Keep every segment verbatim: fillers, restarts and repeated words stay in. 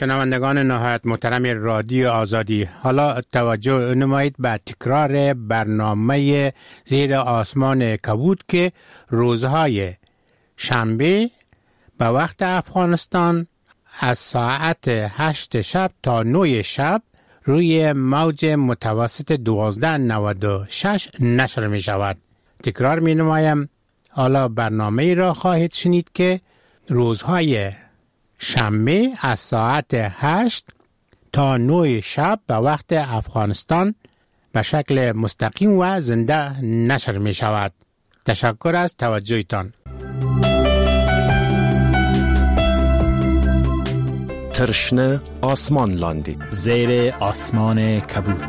شنوندگان نهایت محترم رادیو آزادی، حالا توجه نمایید به تکرار برنامه زیر آسمان کبود که روزهای شنبه به وقت افغانستان از ساعت هشت شب تا نه شب روی موج متوسط دوازده نود و شش نشر می شود. تکرار می نمایم، حالا برنامه را خواهید شنید که روزهای شنبه از ساعت هشت تا نه شب به وقت افغانستان به شکل مستقیم و زنده نشر می شود. تشکر از توجهتان. ترشنه آسمان لاندی زیر آسمان کبود.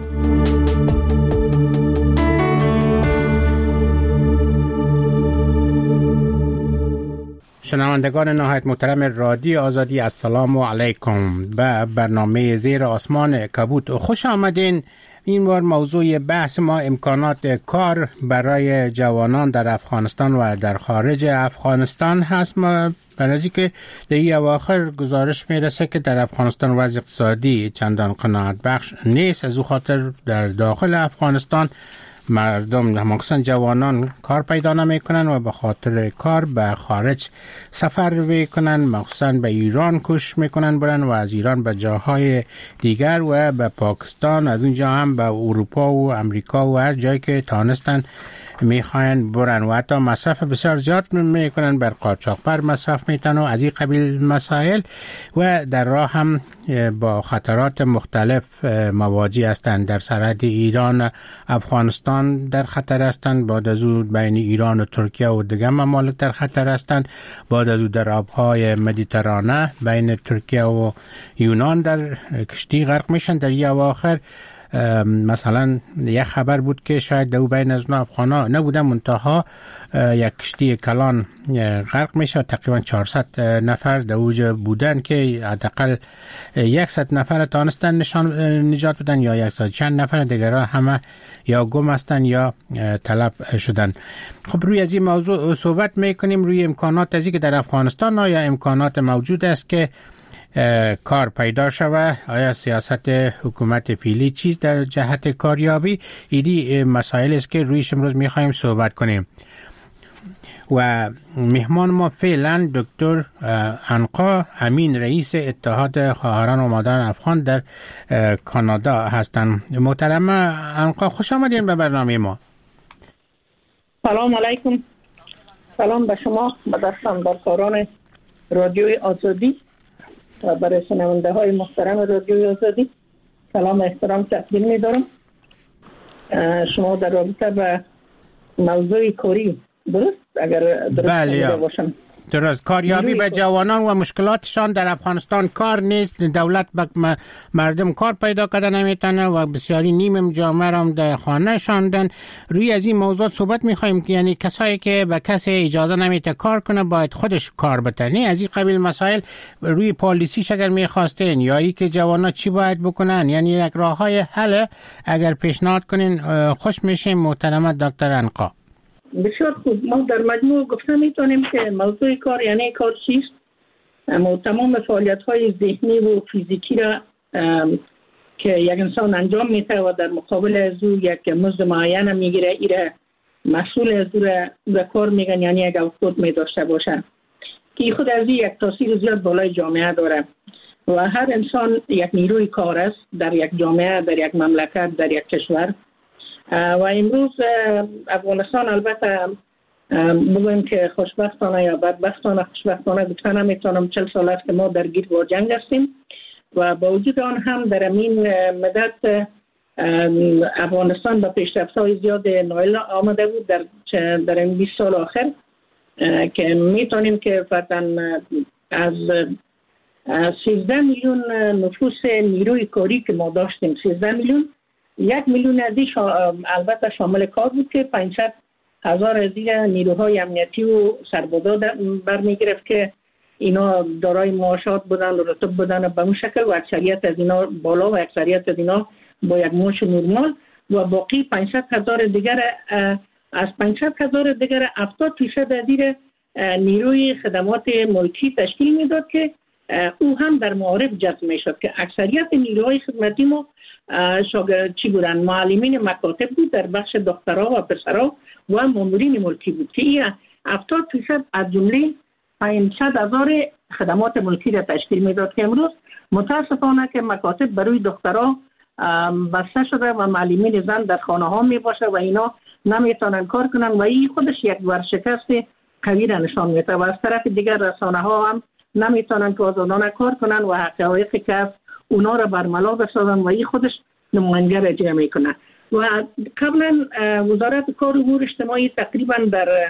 شنوندگان نهایت محترم رادیو آزادی، السلام علیکم. به برنامه زیر آسمان کبود خوش آمدین. این بار موضوع بحث ما امکانات کار برای جوانان در افغانستان و در خارج افغانستان هست. ما برای که در این اواخر گزارش میرسه که در افغانستان وضع اقتصادی چندان قناعت بخش نیست. از او خاطر در داخل افغانستان مردم مخصوصا جوانان کار پیدا نمیکنن و به خاطر کار به خارج سفر میکنن، مخصوصا به ایران کوشش میکنن برن و از ایران به جاهای دیگر و به پاکستان، از اونجا هم به اروپا و امریکا و هر جایی که تانستن میخواین برن و حتی مصرف بسیار زیاد میکنن، بر قاچاقبر مصرف میتن و از این قبیل مسائل و در راه هم با خطرات مختلف مواجه هستند. در سرحد ایران افغانستان در خطر هستند، بعد از او بین ایران و ترکیه و دیگر ممالک در خطر هستند، بعد از او در آبهای مدیترانه بین ترکیه و یونان در کشتی غرق میشن. در این اواخر مثلا یک خبر بود که شاید دو بین از اون افغانا نبودن، منتها یک کشتی کلان غرق میشه، تقریبا چهارصد نفر در اوج بودن که حداقل صد نفر تانستن نشان نجات بدن یا صد چند نفر دیگران همه یا گم هستن یا طلب شدن. خب روی از این موضوع صحبت میکنیم، روی امکانات ازی که در افغانستان آیا امکانات موجود است که کار پیدا شود، آیا سیاست حکومت فعلی چیز در جهت کاریابی، ایدی مسائل است که رویش امروز میخوایم صحبت کنیم. و مهمان ما فعلا دکتر عنقا امین، رئیس اتحاد خواهران و مادران افغان در کانادا هستند. محترم عنقا، خوش آمدین به برنامه ما. سلام علیکم. سلام به شما، به دستان برکاران رادیوی آزادی و برای شنونده های محترم رادیوی آزادی سلام و احترام تقدیم می دارم. شما در رابطه به موضوع کاری درست اگر درست بله باشم درست کاریابی به جوانان و مشکلاتشان در افغانستان، کار نیست، دولت به مردم کار پیدا کرده نمیتونه و بسیاری نیم جامعه را در خانه شاندن. روی از این موضوع صحبت میخوایم که یعنی کسایی که به کسی اجازه نمیته کار کنه باید خودش کار بتنه. از این قبیل مسائل روی پالیسیش اگر میخواستین یا ای که جوانا چی باید بکنن، یعنی یک راه های حل اگر پیشنهاد کنین خوش میشیم. محترم دکتر عنقا. بسیار خوب. ما در مجموع گفته میتونیم که موضوع کار یعنی کار چیست، اما تمام فعالیت های ذهنی و فیزیکی را که یک انسان انجام میده و در مقابل از او یک مزد معین میگیره، ایره مسئول از او را کار میگن، یعنی یک اوتپوت میداشته باشن که خود از این یک تاثیر زیاد بالای جامعه داره و هر انسان یک نیروی کار است در یک جامعه، در یک مملکت، در یک کشور. و امروز افغانستان البته بگویم که خوشبختانه یا بدبختانه، خوشبختانه گفته نمیتونم، چل سال است که ما درگیر با جنگ هستیم و با وجود آن هم در این مدت افغانستان به پیشرفت‌های زیاد نائل آمده بود در در این بیست سال آخر که میتونیم که فقط از سیزده میلیون نفوس نیروی کاری که ما داشتیم، سیزده میلیون، یک میلیون ازی شا... البته شامل کار بود که پانصد هزار ازی نیروهای امنیتی و سربازا برمی گرفت که اینا دارای معاشات بودن و رتب بودن به اون شکل و اکثریت از اینا بالا و اکثریت از اینا با یک معاش نرمال و باقی پانصد هزار دیگر از پانصد هزار دیگر هفتاد درصد ازیر نیروی خدمات ملکی تشکیل میداد که او هم در معارف جذب میشد که اکثریت نیروهای خدمتی ما شاگرد چی بودن؟ معلمین مکاتب بود در بخش دخترها و پسرها و مامورین ملکی بود که این هفتاد درصد از جمله پانصد هزار خدمات ملکی را تشکیل میداد که امروز متاسفانه که مکاتب برای دخترها بسته شده و معلمین زن در خانه ها می باشه و اینا نمیتونن کار کنن و این خودش یک ورشکست قوی را نشان میده و از طرف دیگر رسانه ها هم نمیتونن که آزادانه کار کنن و حقایقی که از اونا را برملا بسازن و این خودش نماینده را جمع میکنه. و قبلا وزارت کار و امور اجتماعی تقریبا در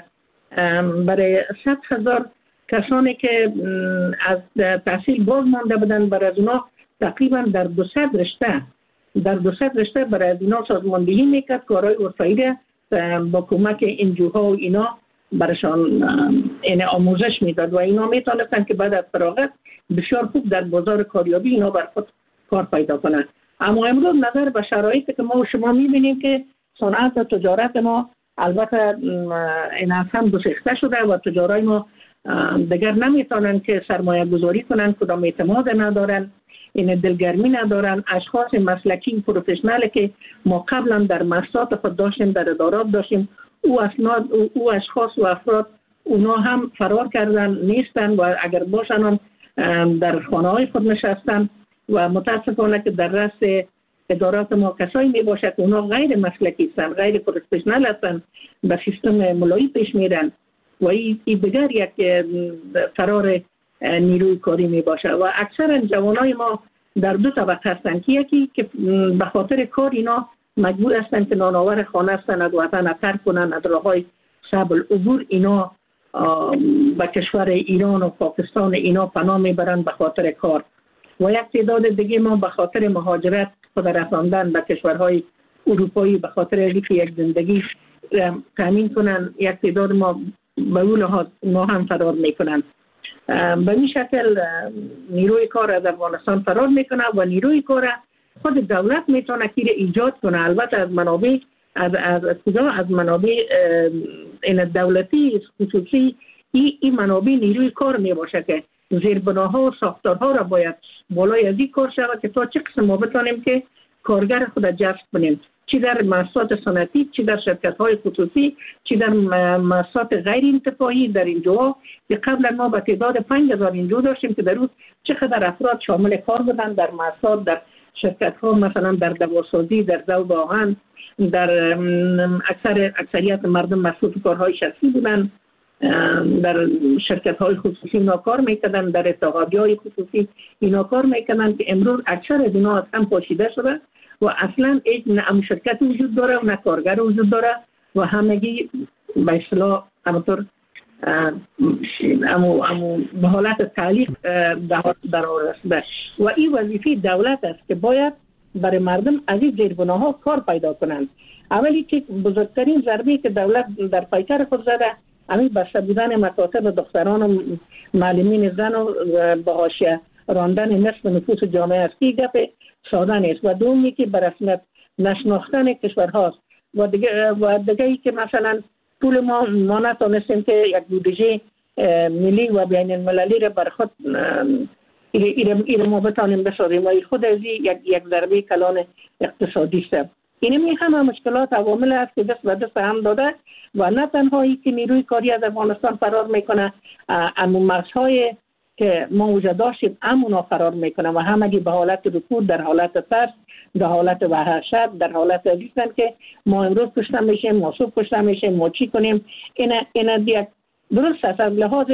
برای صد هزار کسانی که از تحصیل باز مانده بودن برای از اونا تقریبا در دو صد رشته در دو صد رشته برای از اینا سازماندهی میکرد، کارهای ارفعی را با کمک انجوها و اینا برشان این آموزش میداد و اینا میتونستن که بعد از فراغت بسیار خوب در بازار کاریابی اینا بر خود کار پیدا کنن. اما امروز نظر به شرایطی که ما و شما میبینیم که صنعت و تجارت ما البته این از هم گسیخته شده و تجارای ما دیگر نمیتونن که سرمایه گذاری کنن، کدام اعتماد ندارن، این دلگرمی ندارن. اشخاص مسلکی پروفشنال که ما قبلا در مؤسسات خود داشتیم، در ادارات داشتیم، او اسناد او اشخاص و افراد اونا هم فرار کردن، نیستن و اگر باشن در خانه های خود نشستن و متاسفانه که در رأس ادارات ما کسایی می باشه که اونا غیر مسلکی هستن، غیر پروفشنال هستن، به سیستم ملایی پیش میرن و این دیگر یک فرار نیروی کاری می باشه و اکثر جوانای ما در دو طبقه هستن که یکی که به خاطر کار اینا مجبور هستن که نانآور خانه هستن، از وطن ترک کنن، از راههای صعب العبور اینا به کشور ایران و پاکستان اینا پناه میبرن به خاطر کار و یک تعداد دیگه ما به خاطر مهاجرت خود رساندن به کشورهای اروپایی به خاطر اینکه یک زندگی تامین کنن، یک تعداد ما به اون لحاظ ما هم فرار میکنن. به این شکل نیروی کار از افغانستان فرار میکنه و نیروی کار خود دولت میتونه که ایجاد کنه، البته از منابع از از کجا از منابع این دولتی خصوصی این این منابع نیروی کار می باشه که زیربناها و ساختارها را باید بالای از این کار شود که تا چه قسم ما بتانیم که کارگر خود جذب کنیم، چی در مؤسسات صنعتی، چی در شرکت‌های خصوصی، چی در مؤسسات غیر انتفاعی. در اینجا که قبلا ما به تعداد پنج هزار اینجا داشتیم که در روز چقدر افراد شامل کار بودن در مؤسسات، در شرکت‌ها، مثلا در دواسازی، در ذوب آهن، در اکثر اکثریت مردم مسئول کارهای شخصی بودن، در شرکت‌های خصوصی اینا کار میکردن، در اتحادیه‌های خصوصی اینا کار میکردن که امروز اکثر از اینا از هم پاشیده شده و اصلا هیچ نه شرکت وجود داره و نه کارگر وجود داره و همگی به اصطلاح همونطور امو امو به حالت تعلیق در آورده و این وظیفه دولت است که باید برای مردم از این زیربناها کار پیدا کنند. اولی که بزرگترین ضربه که دولت در پیکر خود زده همین بسته بودن مکاتب دختران و معلمین زن و به حاشیه راندن نصف نفوس جامعه است که گپ ساده نیست و دومی که به رسمیت نشناختن کشورهاست و دیگه و دیگه ای که مثلا پول ما ما نتونستیم که یک بودجه ملی و بین المللی را بر خود ایره ما بتانیم بسازیم و خود از یک یک ضربه کلان اقتصادی است. این می همه مشکلات عوامل است که دست به دست هم داده و نه تنهایی که نیروی کاری از افغانستان فرار میکنه، اما مرزهای که ما وجود داشتیم امونا فرار میکنه و همگی به حالت رکود، در حالت ترس، در حالت وحشت، در حالت ازیستن که ما امروز کشته میشیم، ما صبح کشته میشیم، ما چی کنیم. این این دیگه درست است از لحاظ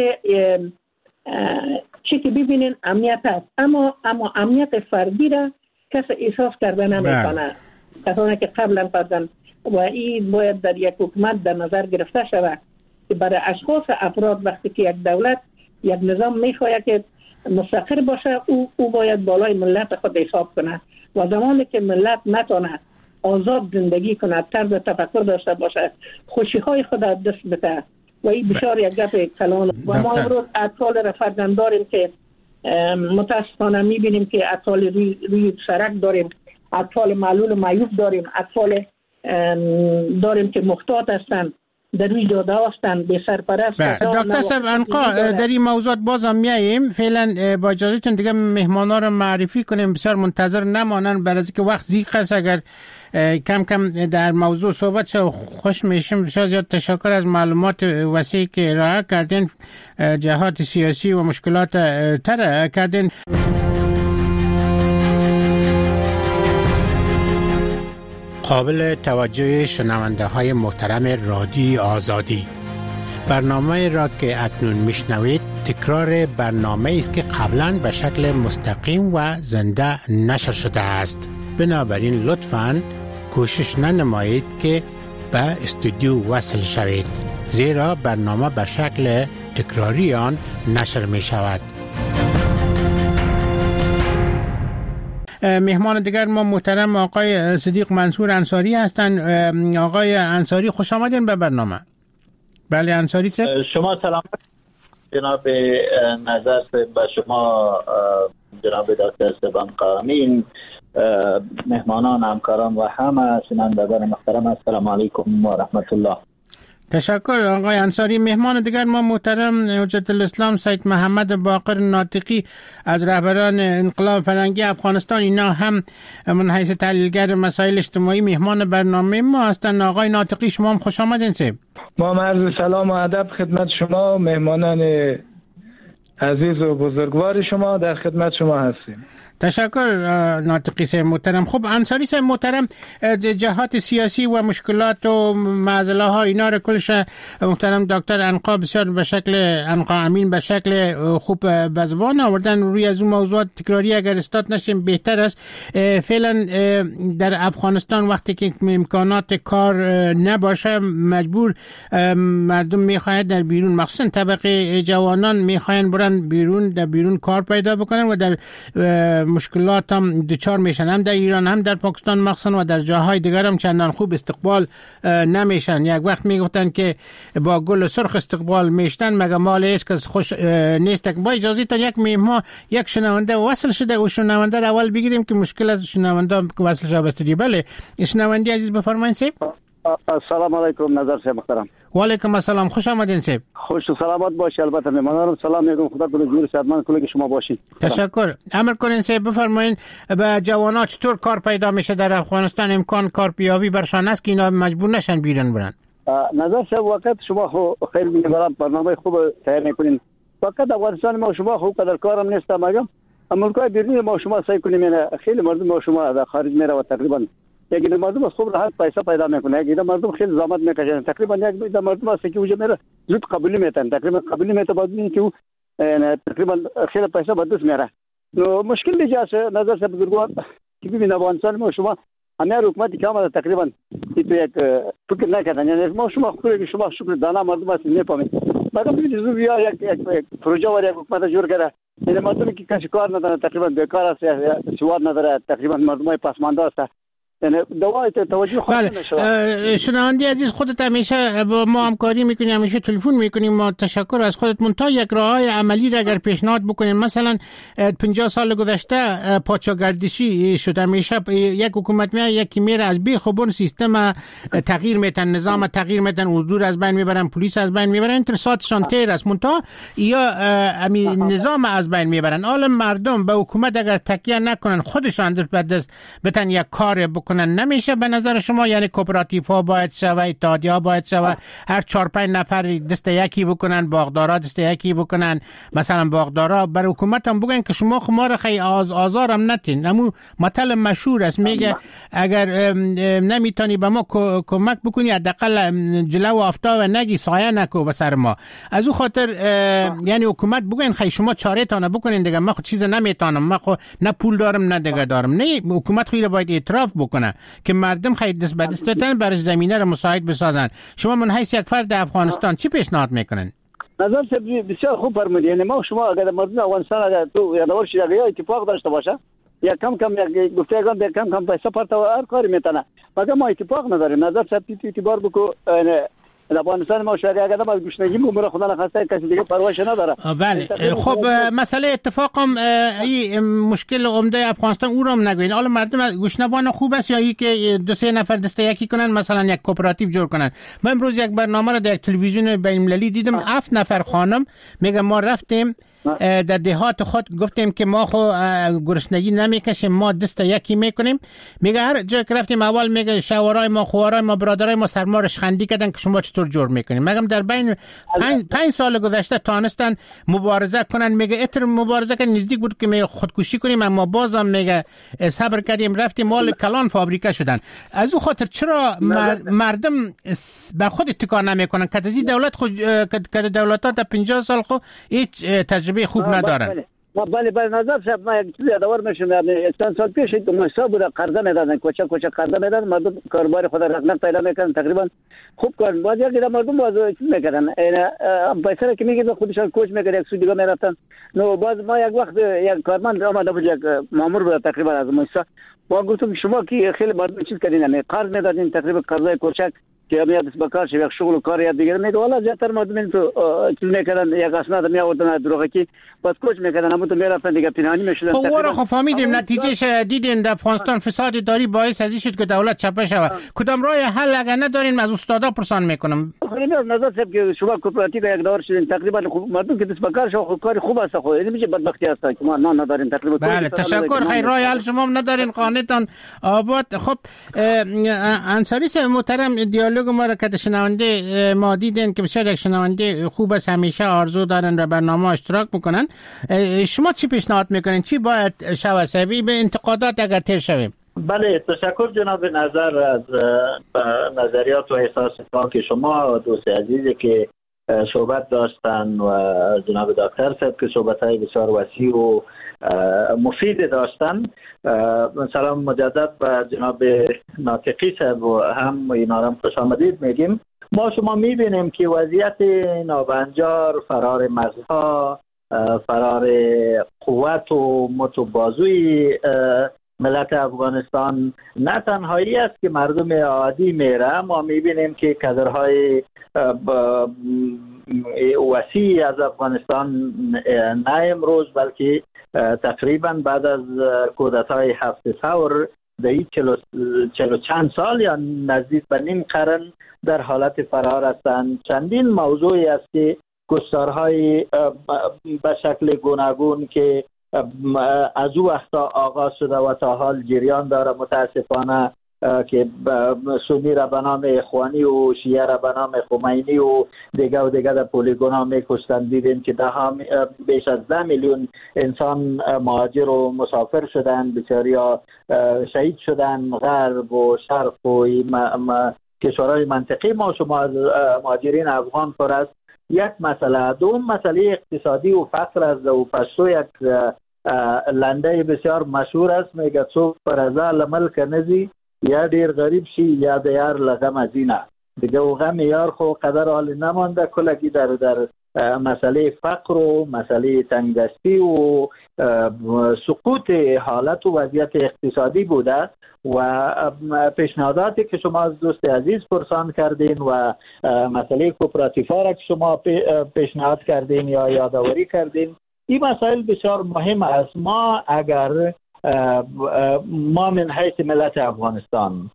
چی که ببینین امنیت است، اما اما امنیت فردی را کس احساس کرده نمیکنه. کسانی که قبلا پردن و این باید در یک حکومت در نظر گرفته شود که برای اشخاص افراد وقتی که یک دولت یک نظام میخواهد که مستقر باشه او او باید بالای ملت خود حساب کنه و زمانی که ملت نتونه آزاد زندگی کنه، طرز تفکر داشته باشه، خوشی های خود از دست بده و این بسیار یک گپ کلان و ما امروز اطفال را فرزند داریم که متاسفانه میبینیم که اطفال روی, روی سرک داریم، اطفال معلول و معیوب داریم، اطفال داریم که محتاط هستند در روی جاده هستند به سرپرست. دکتر صاحب انقا در این موضوعات بازم میاییم. فعلا با اجازهتون دیگه مهمانا رو معرفی کنیم، بسیار منتظر نمانن برای اینکه وقت ضیق است. اگر کم کم در موضوع صحبت شه خوش میشیم. بسیار زیاد تشکر از معلومات وسیعی که ارائه کردین، جهات سیاسی و مشکلات تر کردین. قابل توجه شنونده های محترم رادیو آزادی، برنامه را که اکنون میشنوید تکرار برنامه است که قبلا به شکل مستقیم و زنده نشر شده است. بنابراین لطفاً کوشش ننمایید که به استودیو وصل شوید، زیرا برنامه به شکل تکراری آن نشر می شود. مهمان دیگر ما محترم آقای صدیق منصور انصاری هستند. آقای انصاری خوش آمدین به برنامه. بله انصاری صاحب، شما سلام جناب نظر به شما، جناب دکتر سبان قامین، مهمانان، همکاران و همه شنوندگان محترم، السلام علیکم و رحمت الله. تشکر آقای انصاری. مهمان دیگر ما محترم حجت الاسلام سید محمد باقر ناطقی از رهبران انقلاب فرهنگی افغانستان. اینا هم من حیث تحلیلگر مسائل اجتماعی مهمان برنامه ما هستند. آقای ناطقی شما هم خوش آمدین. سه ما عرض سلام و ادب خدمت شما، مهمانان عزیز و بزرگوار شما، در خدمت شما هستیم. تشکر ناطقی صاحب محترم. خب انصاری صاحب محترم، جهات سیاسی و مشکلات و معضله ها اینا رو کلش محترم دکتر انقا بسیار به شکل انقا امین به شکل خوب به زبان آوردن. روی از اون موضوعات تکراری اگر استاد نشیم بهتر است. فعلا در افغانستان وقتی که امکانات کار نباشه مجبور مردم میخواهند در بیرون، مخصوصا طبقه جوانان میخواهند برن بیرون، در بیرون کار پیدا بکنن و در مشکلات هم دچار میشن، هم در ایران هم در پاکستان مخصوصا و در جاهای دیگر هم چندان خوب استقبال نمیشن. یک وقت میگفتن که با گل سرخ استقبال میشتن، مگه مال است که خوش نیست. با اجازه تا یک مهمان یک شنونده وصل شده و شنونده را اول بگیریم که مشکل از شنونده وصل شده بستری. بله شنونده عزیز بفرمایید. سیب السلام علیکم نظر صاحب محترم. و علیکم السلام، خوش آمدین سیب. خوش و سلامت باشی. البته مهمانانم سلام میگم، خدا کنه جور صحتمند کنه که شما باشین. تشکر. امر کنین سیب بفرمایید به جوانات چطور کار پیدا میشه در افغانستان؟ امکان کار پیاوی برشان است که اینا مجبور نشن بیرون برن؟ نظر صاحب وقت شما خو خیر میگم، برنامه خوب تیار میکنین. فقط افغانستان ما شما خوب قدر کارم نیست مگم امریکای بیرون ما شما سعی کنیم، خیلی مردم ما شما در خارج میره و تقریبا یک مردم از خوب راحت پیسه پیدا میکنه، یک مردم خیلی زحمت میکشن، تقریبا یک مردم است که وجه میره زود قبولی میتن، تقریبا قبولی میته بعد اینکه تقریبا خیلی پیسه به دست میاره. نو مشکل دیگه نظر صاحب بزرگوار که ببین افغانستان ما شما همه حکومتی که آمده تقریبا تو یک فکر نکردن، یعنی ما شما خوبه که شما شکر دانا مردم است نمیفهمید. مگر ببینید زو بیا یک یک پروژه و یک حکومت جور کرده، این مردمی که کسی کار نداره تقریبا بیکار است، سواد نداره، تقریبا مردمای پسمانده است. یعنی دوای توجه خود نشود. شنونده عزیز خودت همیشه با ما همکاری میکنی، همیشه تلفن میکنیم. ما تشکر از خودت. منتها یک راههای عملی را اگر پیشنهاد بکنیم، مثلا پنجاه سال گذشته پادشاهگردشی شد، همیشه یک حکومت میاد یکی میره از بی خوبون سیستم تغییر میتن، نظام تغییر میتن، حضور از بین میبرن، پلیس از بین میبرن، انترساتشان تیر است. منتها یا امی نظام از بین میبرن. حالا مردم به حکومت اگر تکیه نکنن، خودشان به دست بتن یک کار بکنن نمیشه به نظر شما؟ یعنی کوپراتیو ها باید شوه، اتحادیه ها باید شوه، هر چهار پنج نفر دست یکی بکنن، باغدارا دست یکی بکنن. مثلا باغدارا بر حکومت هم بگن که شما خمار خی آز آزارم نتین. امو مطلب مشهور است، میگه اگر نمیتونی به ما کمک بکنی حداقل جلو آفتاب نگی، سایه نکو به سر ما. از او خاطر یعنی حکومت بگن خی شما چاره تانه بکنین دیگه، ما خود چیز نمیتونم، ما خود نه پول دارم نه دیگه دارم. نه، حکومت خود باید اعتراف بکنه که مردم خیلی دست به دست بتن برای زمینه رو مساعد بسازن. شما من حیث یک فرد افغانستان چی پیشنهاد میکنن؟ نظر بسیار خوب فرمودید. یعنی ما شما اگر مردم افغانستان اگر تو یا دور شده یا اتفاق داشته باشه یا کم کم یک گفتگان به کم کم پیسه پرتا و هر کاری میتونه، مگر ما اتفاق نداریم. نظر صاحب تو اعتبار بکو افغانستان ما شهر یک آدم از گشنگی ممر خدا نخواسته کسی دیگه پرواش نداره. بله خب مسئله اتفاقم این مشکل عمده افغانستان او رو هم نگوین. حالا مردم گشنبان خوب است یا ای که دو سه نفر دسته یکی کنن مثلا یک کوپراتیو جور کنن؟ من امروز یک برنامه را در تلویزیون بین المللی دیدم، هفت نفر خانم میگه ما رفتیم در دهات خود گفتیم که ما خو گرسنگی نمیکشیم، ما دست یکی میکنیم. میگه هر جا که رفتیم اول میگه شوارای ما خوارای ما برادرای ما سر ما رشخندی کردن که شما چطور جور میکنیم. میگم در بین پنج, پنج سال گذشته تانستن مبارزه کنن. میگه اتر مبارزه که نزدیک بود که میگه خودکشی کنیم، اما بازم میگه صبر کردیم رفتیم مال کلان فابریکه شدن. از او خاطر چرا مردم به خود اتکا نمیکنن که از دولت خود که دولت‌ها تا پنجاه سال خو هیچ تجربه خوب ندارن؟ بله بله نظر صاحب ما یک چیز یادآور میشم. یعنی چند سال پیش مصا بود قرضه میدادن، کوچه کوچه قرضه میدادن، مردم کاروبار خود رقم پیدا میکردن، تقریبا خوب کار باز یک مردم باز چیز میکردن. این پیسه که میگید خودشان کوچ میکرد یک سو دیگه میرفتن. نو باز ما یک وقت یک کارمند آمده بود، یک مامور بود تقریبا از مصا، ما گفتم شما کی خیلی مردم چیز کردین، یعنی قرض میدادین تقریبا قرضه کوچک که میاد دست بکار شه، یک شغل و کار یاد دیگه میگه والا زیاتر مردم این تو چیز میکردن، یک اسناد می آوردن دروغه کی پس کوچ میکردن، اما تو میرفتن دیگه پنهانی میشدن. خب ورا خب فهمیدیم نتیجهش دیدین در افغانستان فساد داری باعث از این شد که دولت چپه شود. کدام راه حل اگر ندارین از استادا پرسان میکنم. خیلی نظر صاحب که شما کوپراتیو یک دور شدین تقریبا مردم که دست بکار شه کار خوب است، خو این میشه بدبختی است که ما نه ندارین تقریبا. بله تشکر، خیر راه حل شما ندارین، خانه‌تان آباد. خب انصاری صاحب محترم دیالوگ ما را که شنونده ما دیدن که بسیار یک شنونده خوب است، همیشه آرزو دارن و برنامه اشتراک میکنن. شما چی پیشنهاد میکنین؟ چی باید شود سوی به انتقادات اگر تیر شویم؟ بله تشکر جناب نظر از نظریات و احساسات که شما دوست عزیزی که صحبت داشتن و جناب دکتر صاحب که صحبت‌های بسیار وسیع و مفید داشتن. سلام مجدد به جناب ناطقی صاحب و هم اینا را خوش آمدید میگیم. ما شما میبینیم که وضعیت نابنجار، فرار مغزها، فرار قوت و متبازوی ملت افغانستان نه تنهایی است که مردم عادی میره، ما میبینیم که کادرهای وسیع از افغانستان نه امروز بلکه تقریبا بعد از کودتای هفت ثور در چلو چند سال یا نزدیک به نیم قرن در حالت فرار هستند. چندین موضوعی است که گسترهای به شکل گوناگون که از او وقتا آغاز شده و تا حال جریان داره متاسفانه که سنی را به نام اخوانی و شیعه را به نام خمینی و دیگه و دیگه در پولیگون ها میکشتن. دیدیم که ده بیش از ده میلیون انسان مهاجر و مسافر شدن، بسیاری ها شهید شدن. غرب و شرق و کشورهای منطقه ما شما از مهاجرین افغان پر است. یک مسئله. دوم مسئله اقتصادی و فقر است و پشتو یک لنده بسیار مشهور است، میگه څوک پرزا لملک نزی یا دیر غریب شی یا دیار لغم ازینه. دیگه و غم یار خو قدر حال نمانده. کلکی در در مسئله فقر و مسئله تنگدستی و سقوط حالت و وضعیت اقتصادی بوده و پیشنهاداتی که شما از دوست عزیز پرسان کردین و مسئله کوپراتیفا را که شما پیشنهاد کردین یا یادآوری کردین، این مسائل بسیار مهم است. ما اگر ما من حیث ملت افغانستان،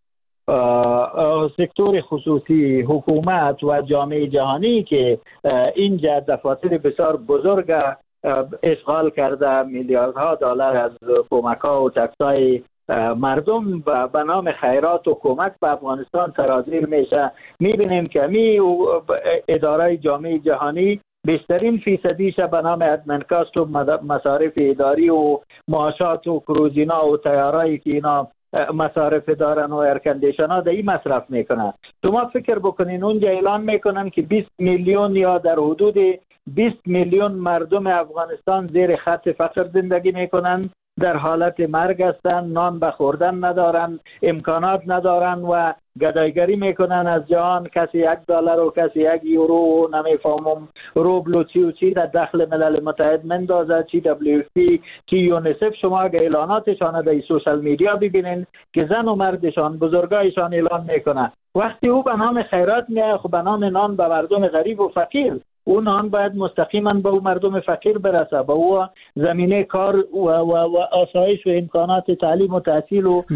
سکتور خصوصی، حکومت و جامعه جهانی که اینجا دفاتر بسیار بزرگ اشغال کرده، میلیاردها دلار از کمک‌ها و تکس‌های مردم و به نام خیرات و کمک به افغانستان سرازیر میشه، میبینیم که می اداره جامعه جهانی بیشترین فیصدیش به نام ادمنکاست و مصارف اداری و معاشات و کروزینا و تیارایی که اینا مصارف دارن و ارکندیشن ها در این مصرف میکنن. شما فکر بکنین اونجا اعلان میکنن که بیست میلیون یا در حدود بیست میلیون مردم افغانستان زیر خط فقر زندگی میکنن، در حالت مرگ هستن، نان به خوردن ندارن، امکانات ندارن و گدایگری میکنن از جهان. کسی یک دلار و کسی یک یورو و نمیفهمم روبل و چی و چی در داخل ملل متحد مندازه، چی دبلیو اف پی چی یونیسف. شما اگه اعلاناتشان در سوشال میدیا ببینین که زن و مردشان بزرگایشان اعلان میکنن وقتی او به نام خیرات میاد، خب به نام نان به مردم غریب و فقیر، اون نان باید مستقیما به اون مردم فقیر برسه، به او زمینه کار و, و, و آسایش و امکانات تعلیم و تحصیل و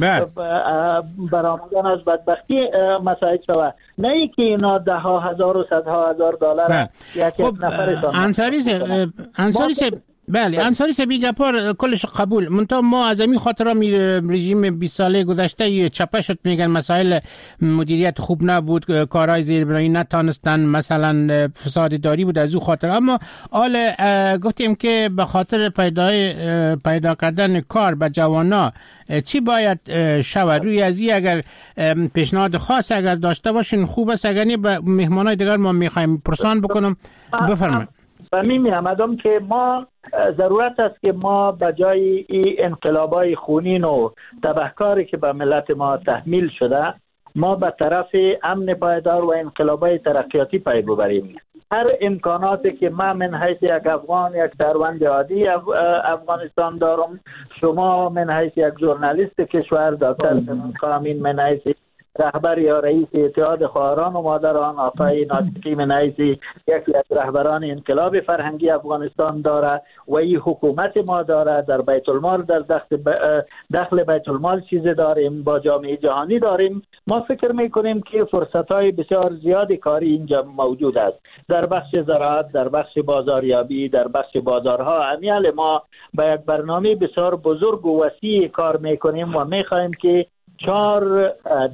برآمدن از بدبختی مساعد شود، نه اینکه اینا ده ها هزار و صدها هزار دلار یک خب نفرشان. انصاری انصاری بله انصاری سه بیگپار کلش قبول، منتها ما از این خاطر می رژیم بیست ساله گذشته چپه شد، میگن مسائل مدیریت خوب نبود، کارهای زیربنایی نتانستن، مثلا فساد داری بود از او خاطر. اما حال گفتیم که به خاطر پیدای پیدا کردن کار به جوانا چی باید شود؟ روی از این اگر پیشنهاد خاص اگر داشته باشین خوب است، اگر نه به مهمانای دیگر ما میخوایم پرسان بکنم. بفرمایید. فهمیمی آمدم که ما ضرورت است که ما به جای این انقلابای خونین و تبهکاری که به ملت ما تحمیل شده، ما به طرف امن پایدار و انقلابای ترقیاتی پی ببریم. هر امکاناتی که من من حیث یک افغان، یک شهروند عادی افغانستان دارم، شما من حیث یک ژورنالیست کشور، دکتر کامین من حیث رهبر یا رئیس اتحاد خواهران و مادران، آقای ناطقی من حیث یکی از رهبران انقلاب فرهنگی افغانستان داره و این حکومت ما داره، در بیت المال در دخل, دخل بیت المال چیز داریم، با جامعه جهانی داریم. ما فکر میکنیم که فرصت‌های بسیار زیادی کاری اینجا موجود است، در بخش زراعت، در بخش بازاریابی، در بخش بازارها. امیال ما با یک برنامه بسیار بزرگ و وسیع کار میکنیم و میخوایم که چهار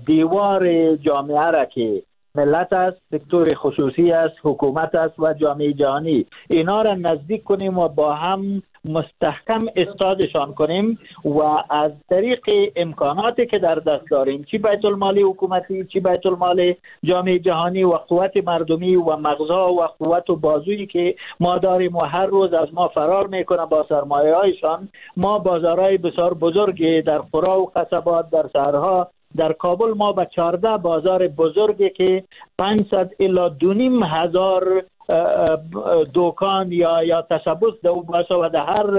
دیوار جامعه را که ملت است، سکتور خصوصی است، حکومت است و جامعه جهانی، اینا را نزدیک کنیم و با هم مستحکم استادشان کنیم و از طریق امکاناتی که در دست داریم، چی بیت المال حکومتی، چی بیت المال جامعه جهانی و قوت مردمی و مغزها و قوت و بازویی که ما داریم و هر روز از ما فرار میکنه با سرمایه هایشان، ما بازارهای بسیار بزرگی در قرا و قصبات، در شهرها، در کابل ما به چهارده بازار بزرگی که پانصد الی دو نیم هزار دکان یا یا تشبث دو باشه و در هر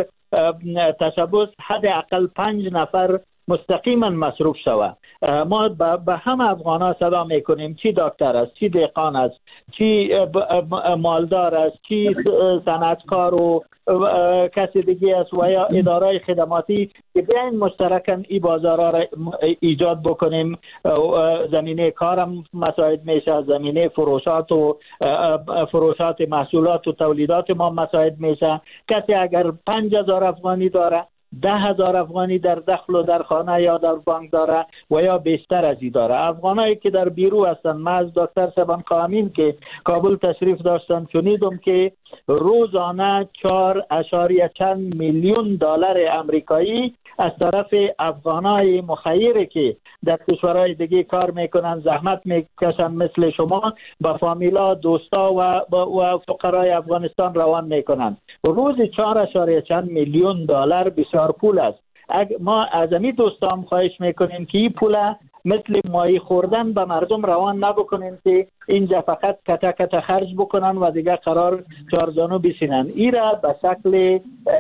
تشبث حداقل پنج نفر مستقیما مصروف شود. ما به همه افغان‌ها صدا میکنیم، چی دکتر است، چی دهقان است، چی مالدار است، چی صنعتکار و کسی دیگه است و یا اداره خدماتی، که بیاین مشترکاً این بازارها را ایجاد بکنیم. زمینه کارم مساعد میشه، زمینه فروشات و فروشات محصولات و تولیدات ما مساعد میشه. کسی اگر پنج هزار افغانی داره، ده هزار افغانی در دخل و در خانه یا در بانک داره و یا بیشتر از این داره. افغانایی که در بیرو هستن، من از دکتر سبن قامین که کابل تشریف داشتن شنیدم که روزانه چهار اشاریه چند میلیون دلار امریکایی از طرف افغانای مخیری که در کشورهای دیگه کار میکنن، زحمت میکشن مثل شما، با فامیلا، دوستا و و فقرای افغانستان روان میکنن. روز چهار اشاریه چند میلیون دلار بسیار پول است. ما از امی دوستان خواهش میکنیم که این پول مثل ماهی خوردن به مردم روان نبکنیم که اینجا فقط کتا کتا خرج بکنن و دیگه قرار چارزانو بسینن. ای را به شکل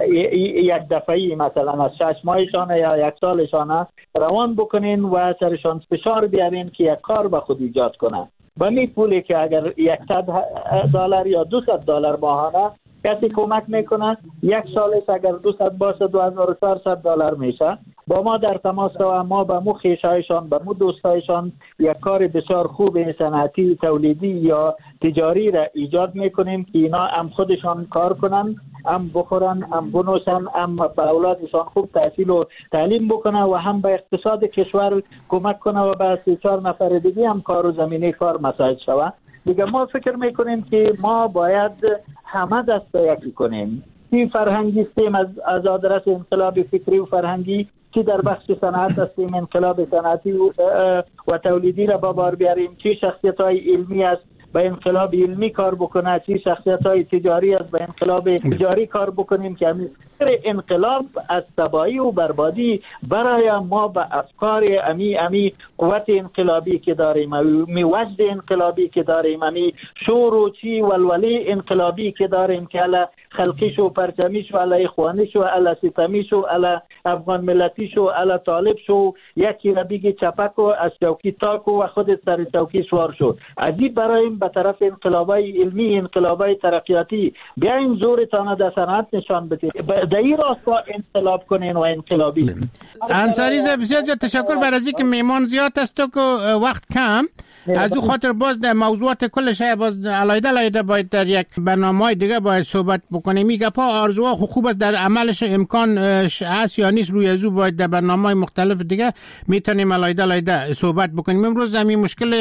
یک دفعی مثلا از شش ماهشان یا یک سالشان روان بکنین و سرشان فشار بیارین که یک کار به خود ایجاد کنن. و می پولی که اگر صد دلار یا دویست دلار ماهانه کسی کمک میکنه، یک سالش اگر دویست باشه دو هزار و چهارصد دلار میشه. با ما در تماس و ما به مو خویشایشان، به مو دوستایشان یک کار بسیار خوب صنعتی، تولیدی یا تجاری را ایجاد میکنیم که اینا هم خودشان کار کنن، هم بخورن، هم بنوشن، هم به اولادشان خوب تحصیل و تعلیم بکنه و هم به اقتصاد کشور کمک کنه و به سه چهار نفر دیگه هم کار و زمینه کار مساعد شود. دیگه ما فکر میکنیم که ما باید همه دست یکی کنیم. این فرهنگی سیم از از آدرس انقلاب فکری و فرهنگی که در بخش صنعت هستیم، انقلاب صنعتی و, و تولیدی را بار بیاریم. چی شخصیت های علمی است به انقلاب علمی کار بکنه، چی شخصیت های تجاری است به انقلاب تجاری کار بکنیم که همین انقلاب از تباهی و بربادی برای ما به افکار امی امی قوت انقلابی که داریم، می وجد انقلابی که داریم، امی شور و چی ولولی انقلابی که داریم که علی خلقیش و پرچمیش و علی اخوانیش و علی ستمیش و علی افغان ملتی شو، الا طالب شو، یکی را بگی چپک و از چوکی تاک و خودت سر چوکی سوار شد. عجیب برایم به طرف انقلابای علمی، انقلابای ترقیاتی بیاین زورتان در صنعت نشان بدید، در این راستا انقلاب کنین و انقلابی. انصاری صاحب بسیار تشکر برای اینکه میمان زیاد است و وقت کم، از او خاطر باز در موضوعات کلش باز علایده علایده باید در یک برنامه دیگه باید صحبت بکنیم. میگه پا آرزوها خوب است، در عملش امکان هست یا نیست، روی ازو باید در برنامه مختلف دیگه میتونیم علایده علایده صحبت بکنیم. امروز همین مشکل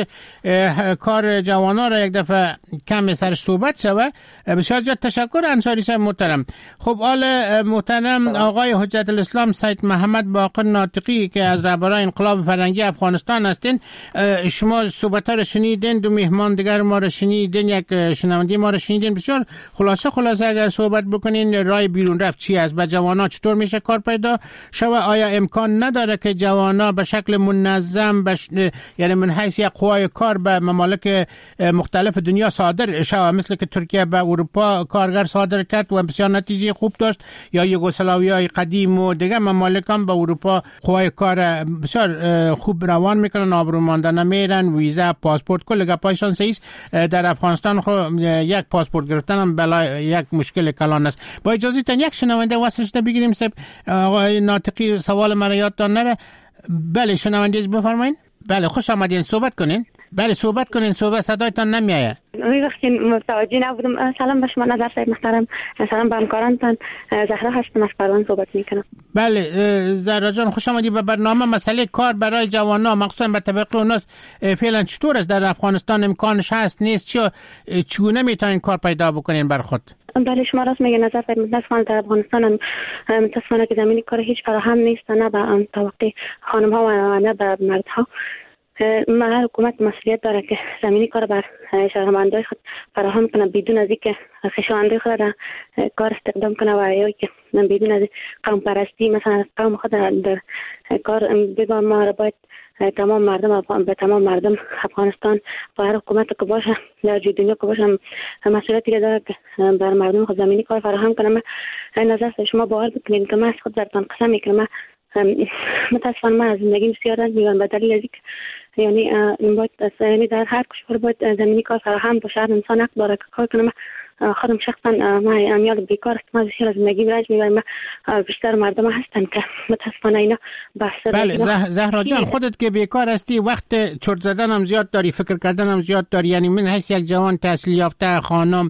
کار جوانا را یک دفعه کم سرش صحبت شوه. بسیار زیاد تشکر انصاری صاحب محترم. خب آل محترم آقای حجت الاسلام سید محمد باقر ناطقی که از رهبران انقلاب فرهنگی افغانستان هستین، شما صحبت ها رو شنیدین، دو مهمان دیگر ما رو شنیدین، یک شنونده ما رو شنیدین. بسیار خلاصه خلاصه اگر صحبت بکنین رای بیرون رفت چی است، به جوانا چطور میشه کار پیدا شوه؟ آیا امکان نداره که جوانا به شکل منظم بش... یعنی من حیث یک قوای کار به ممالک مختلف دنیا صادر شوه، مثل که ترکیه به اروپا کارگر صادر کرد و بسیار نتیجه خوب داشت، یا یوگسلاویای قدیم و دیگه ممالک هم به اروپا قوای کار بسیار خوب روان میکنن، آبروماندانه میرن، ویزا، پاسپورت، کل گپایشان سیست. در افغانستان خو یک پاسپورت گرفتن هم بلا یک مشکل کلان است. با اجازه تن یک شنونده واسش بگیریم. سب آقای ناطقی سوال من یادتان نره. بله شنونده بفرمایید. بله خوش آمدین، صحبت کنین. بله صحبت کنین، صحبت صدایتان نمیایه. می‌بخشید متوجه نبودم. سلام به شما نظر صاحب محترم، سلام به همکارانتان. زهرا هستم از پروان صحبت میکنم. بله زهرا جان خوش آمدید به برنامه. مسئله کار برای جوانان مخصوصا به طبقه اونها فعلا چطور است در افغانستان؟ امکانش هست نیست؟ چه چگونه میتونین کار پیدا بکنین بر خود؟ بله شما راست میگه. نظر صاحب متاسفانه در افغانستان متاسفانه که زمینی کار هیچ فراهم نیست، نه به طبقه خانم ها و نه به مرد ها. ما حکومت مسئولیت داره که زمینی کار بر شهروندان خود فراهم کنه بدون از اینکه خویشاوندان خود را کار استخدام کنه و یا که بدون از قوم پرستی مثلا قوم خود در کار بگم. ما باید تمام مردم به تمام مردم افغانستان و هر حکومت که باشه در دنیا که باشه مسئولیتی که داره که بر مردم خود زمینی کار فراهم کنه. نظر شما باور بکنید که من از خود درتان قسم میکنم، متاسفانه من از زندگی بسیار رنج میبرم به دلیل از اینکه یعنی باید یعنی در هر کشور باید زمینی کار فراهم باشه، انسان حق داره که کار کنه. خودم شخصا من امیال بیکار است، من بسیار از زندگی رنج میبرم. بیشتر مردم هستن که متاسفانه اینا بحث. بله زهرا جان خودت که بیکار هستی وقت چرت زدن هم زیاد داری، فکر کردن هم زیاد داری. یعنی من حیث یک جوان تحصیل یافته خانم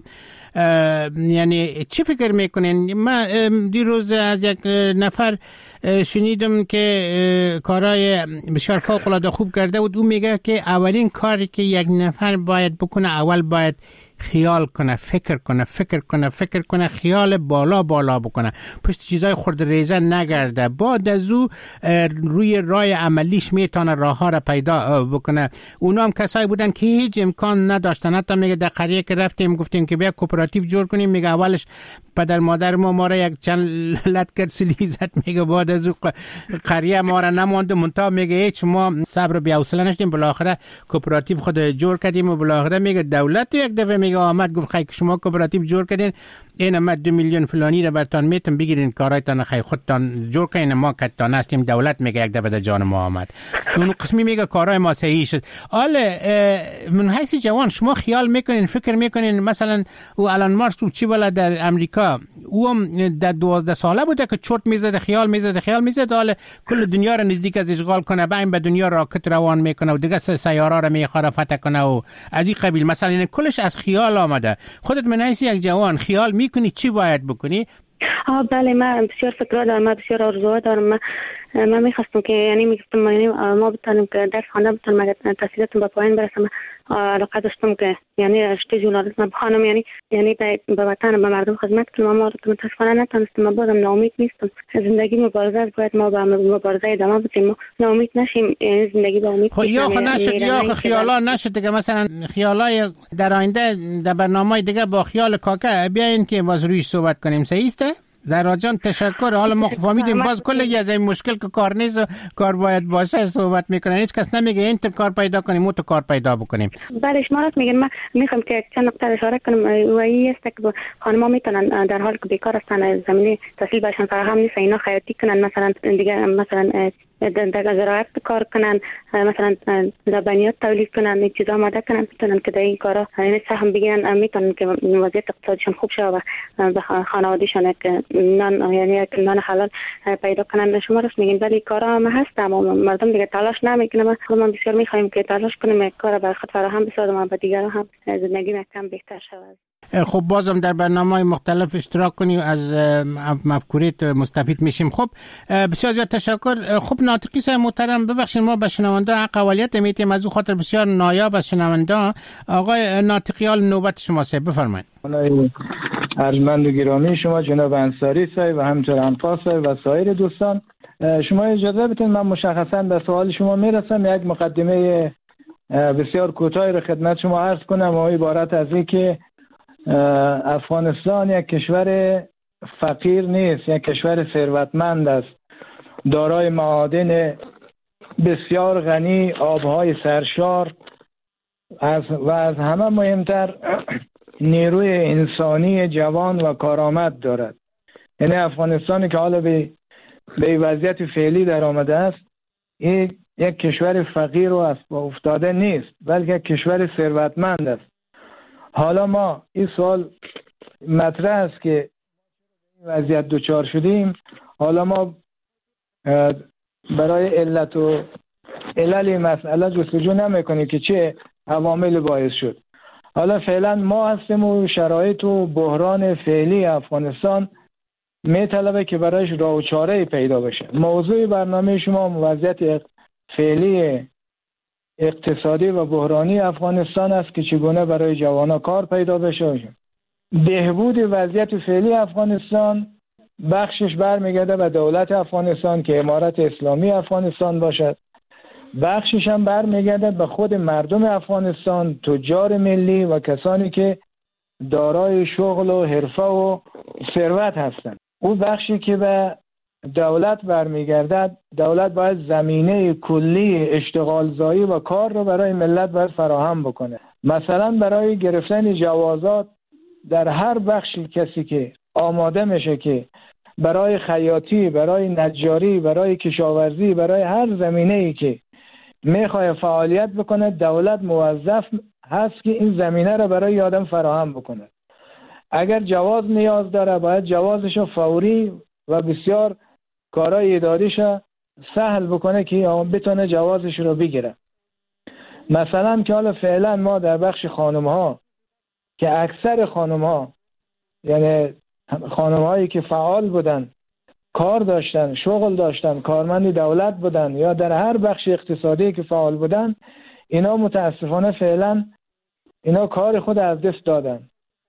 یعنی چی فکر میکنین؟ من دیروز از یک نفر شنیدم که کارهای بسیار فوق العاده خوب کرده بود. او میگه که اولین کاری که یک نفر باید بکنه اول باید خیال کنه، فکر کنه فکر کنه فکر کنه خیال بالا بالا بکنه، پشت چیزای خرد ریزه نگرده. بعد از او روی راه عملیش میتونه راه ها را پیدا بکنه. اونا هم کسایی بودن که هیچ امکان نداشتن. حتی میگه در قریه که رفتیم گفتیم که بیا کوپراتیو جور کنیم، میگه اولش پدر مادر ما ما را یک چند لط کرد سلیزت، میگه بعد از او قریه ما را نماند. منتها میگه هیچ ما صبر و بی‌حوصله نشدیم، بالاخره کوپراتیو خود جور کردیم و بالاخره میگه دولت یک دفعه میگه آمد گفت خیلی شما کوپراتیو جور کردین، این ما دو میلیون فلانی را برتان میتون بگیرین کارایتان خیلی خودتان جور کنین، ما کتان هستیم. دولت میگه یک دفعه جان ما آمد. اون قسمی میگه کارای ما صحیح شد. حالا من حیث جوان شما خیال میکنین فکر میکنین مثلا او الان مارکس او چی بالا در امریکا او هم در دوازده ساله بوده که چرت میزده خیال میزده خیال میزده حالا کل دنیا را نزدیک از اشغال کنه، بعد به دنیا راکت روان میکنه و دیگه سیاره را میخوره فتح کنه و از این قبیل. مثلا این کلش از خیال آمده. خودت من حیث یک جوان خیال میکنی چی باید بکنی؟ آه بله من بسیار فکرها دارم، من بسیار آرزوها دارم. من من میخواستم که یعنی میگفتم یعنی ما بتونیم که درس خوانده بتونم اگر تحصیلاتم به پایان برسم. علاقه داشتم که یعنی رشته ژورنالیسم بخوانم، یعنی یعنی به وطن به مردم خدمت کنم، اما متاسفانه نتونستم. من بازم ناامید نیستم. زندگی مبارزه است، باید ما به مبارزه ادامه بدیم، ما ناامید نشیم. یعنی زندگی با امید خب یا خو نشد یا خو خیالا نشد که مثلا خیالای در آینده در برنامه‌های دیگه با خیال کاکا بیاین که باز رویش صحبت کنیم. صحیح است؟ زهرا جان تشکر. حالا ما فهمیدیم باز کلی از این مشکل که کار نیست و کار باید باشه صحبت میکنن. هیچ کس نمیگه این تو کار پیدا کنیم اون تو کار پیدا بکنیم. بله شما راست میگین. من میخوام که چند نکته اشاره کنم و این است که خانم‌ها میتونن در حالی که بیکار هستن زمینه تحصیل برشان فراهم نیست اینا خیاطی کنن، مثلا دیگه مثلا در زراعت کار کنن، مثلا لبنیات تولید کنن، این چیزا آماده کنن، میتونن که در این کارا یعنی سهم بگیرن، میتونن که وضعیت اقتصادیشون خوب شه و به خانوادهشون که نان یعنی نان حلال پیدا کنن. شما راست میگین ولی کارا هم هست اما مردم دیگه تلاش نمیکنن. ما بسیار میخوایم که تلاش کنیم کارا برای خود فراهم بسازیم و به دیگران هم زندگی کم بهتر شود. خب بازم در برنامه‌های مختلف اشتراک کنیم از مفکوریت مستفید میشیم. خب بسیار زیاد تشکر. خب ناطقی صاحب محترم ببخشید ما به شنونده حق اولیت میتیم از او خاطر بسیار نایاب از شنونده. آقای ناطقیال نوبت شما صاحب بفرمایید. ارجمند و گرامی شما جناب انصاری صاحب و همینطور انفاس صاحب و سایر دوستان، شما اجازه بدید من مشخصا به سوال شما میرسم. یک مقدمه بسیار کوتاهی رو خدمت شما عرض کنم و عبارت از این که افغانستان یک کشور فقیر نیست، یک کشور ثروتمند است، دارای معادن بسیار غنی، آبهای سرشار از و از همه مهمتر نیروی انسانی جوان و کارآمد دارد. یعنی افغانستانی که حالا به به وضعیت فعلی در آمده است این یک کشور فقیر و افتاده نیست بلکه یک کشور ثروتمند است. حالا ما این سوال مطرح است که این وضعیت دوچار شدیم، حالا ما برای علت و علل مسئله جستجو نمیکنیم که چه عوامل باعث شد. حالا فعلا ما هستیم و شرایط و بحران فعلی افغانستان میطلبه که برایش راه و چاره پیدا بشه. موضوع برنامه شما وضعیت فعلی اقتصادی و بحرانی افغانستان است که چگونه برای جوانان کار پیدا بشه. بهبود وضعیت فعلی افغانستان بخشش برمیگرده به دولت افغانستان که امارت اسلامی افغانستان باشد، بخشش هم برمیگرده به خود مردم افغانستان، تجار ملی و کسانی که دارای شغل و حرفه و ثروت هستند. اون بخشی که به دولت برمیگردد، دولت باید زمینه کلی اشتغال زایی و کار رو برای ملت باید فراهم بکنه. مثلا برای گرفتن جوازات در هر بخشی کسی که آماده میشه که برای خیاطی، برای نجاری، برای کشاورزی، برای هر زمینه‌ای که میخواد فعالیت بکنه، دولت موظف هست که این زمینه رو برای آدم فراهم بکنه. اگر جواز نیاز داره باید جوازش رو فوری و بسیار کارهای اداریش سهل بکنه که بتونه جوازش رو بگیره. مثلا که حالا فعلا ما در بخش خانم ها که اکثر خانم ها یعنی خانم هایی که فعال بودن، کار داشتن، شغل داشتن، کارمند دولت بودن یا در هر بخش اقتصادی که فعال بودن، اینا متاسفانه فعلا اینا کار خود از دست دادن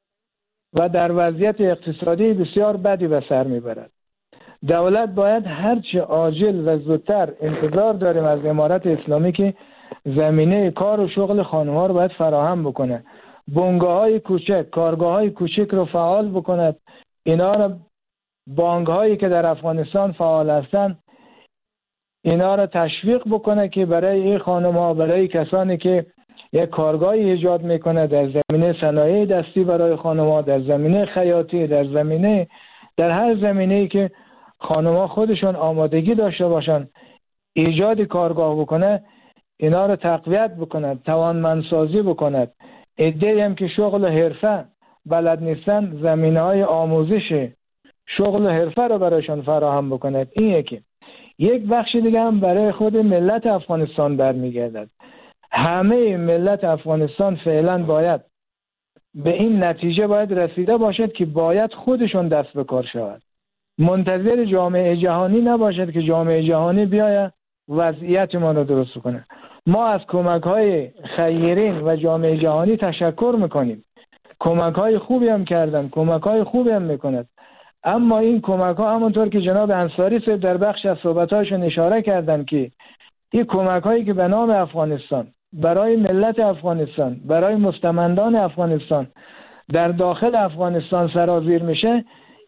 و در وضعیت اقتصادی بسیار بدی به سر میبرد. دولت باید هرچه عاجل و زودتر، انتظار داریم از امارت اسلامی که زمینه کار و شغل خانم‌ها رو باید فراهم بکنه. بنگاه‌های کوچک، کارگاه‌های کوچک رو فعال بکند. اینا رو بانک‌هایی که در افغانستان فعال هستند اینا رو تشویق بکنه که برای این خانم‌ها، برای کسانی که یک کارگاهی ایجاد میکنه در زمینه صنایع دستی برای خانم‌ها، در زمینه خیاطی، در زمینه در هر زمینه‌ای که خانم‌ها خودشون آمادگی داشته باشن ایجاد کارگاه بکنه، اینا رو تقویت بکنه، توانمندسازی بکنه. عده‌ای هم که شغل و حرفه بلد نیستن، زمینه‌های آموزش شغل و حرفه رو برایشون فراهم بکنه. این یکی. یک بخش دیگه هم برای خود ملت افغانستان برمیگردد. همه ملت افغانستان فعلا باید به این نتیجه باید رسیده باشد که باید خودشون دست به کار شود. منتظر جامعه جهانی نباشد که جامعه جهانی بیاید وضعیت ما رو درست کنه. ما از کمک‌های خیرین و جامعه جهانی تشکر میکنیم. کمک‌های خوبی هم کردن، کمک‌های خوبی هم میکند. اما این کمک‌ها همونطور که جناب انصاری صاحب در بخش از صحبت‌هاشون اشاره کردن که این کمک‌هایی که به نام افغانستان برای ملت افغانستان، برای مستمندان افغانستان در داخل افغانستان سرازیر میشه،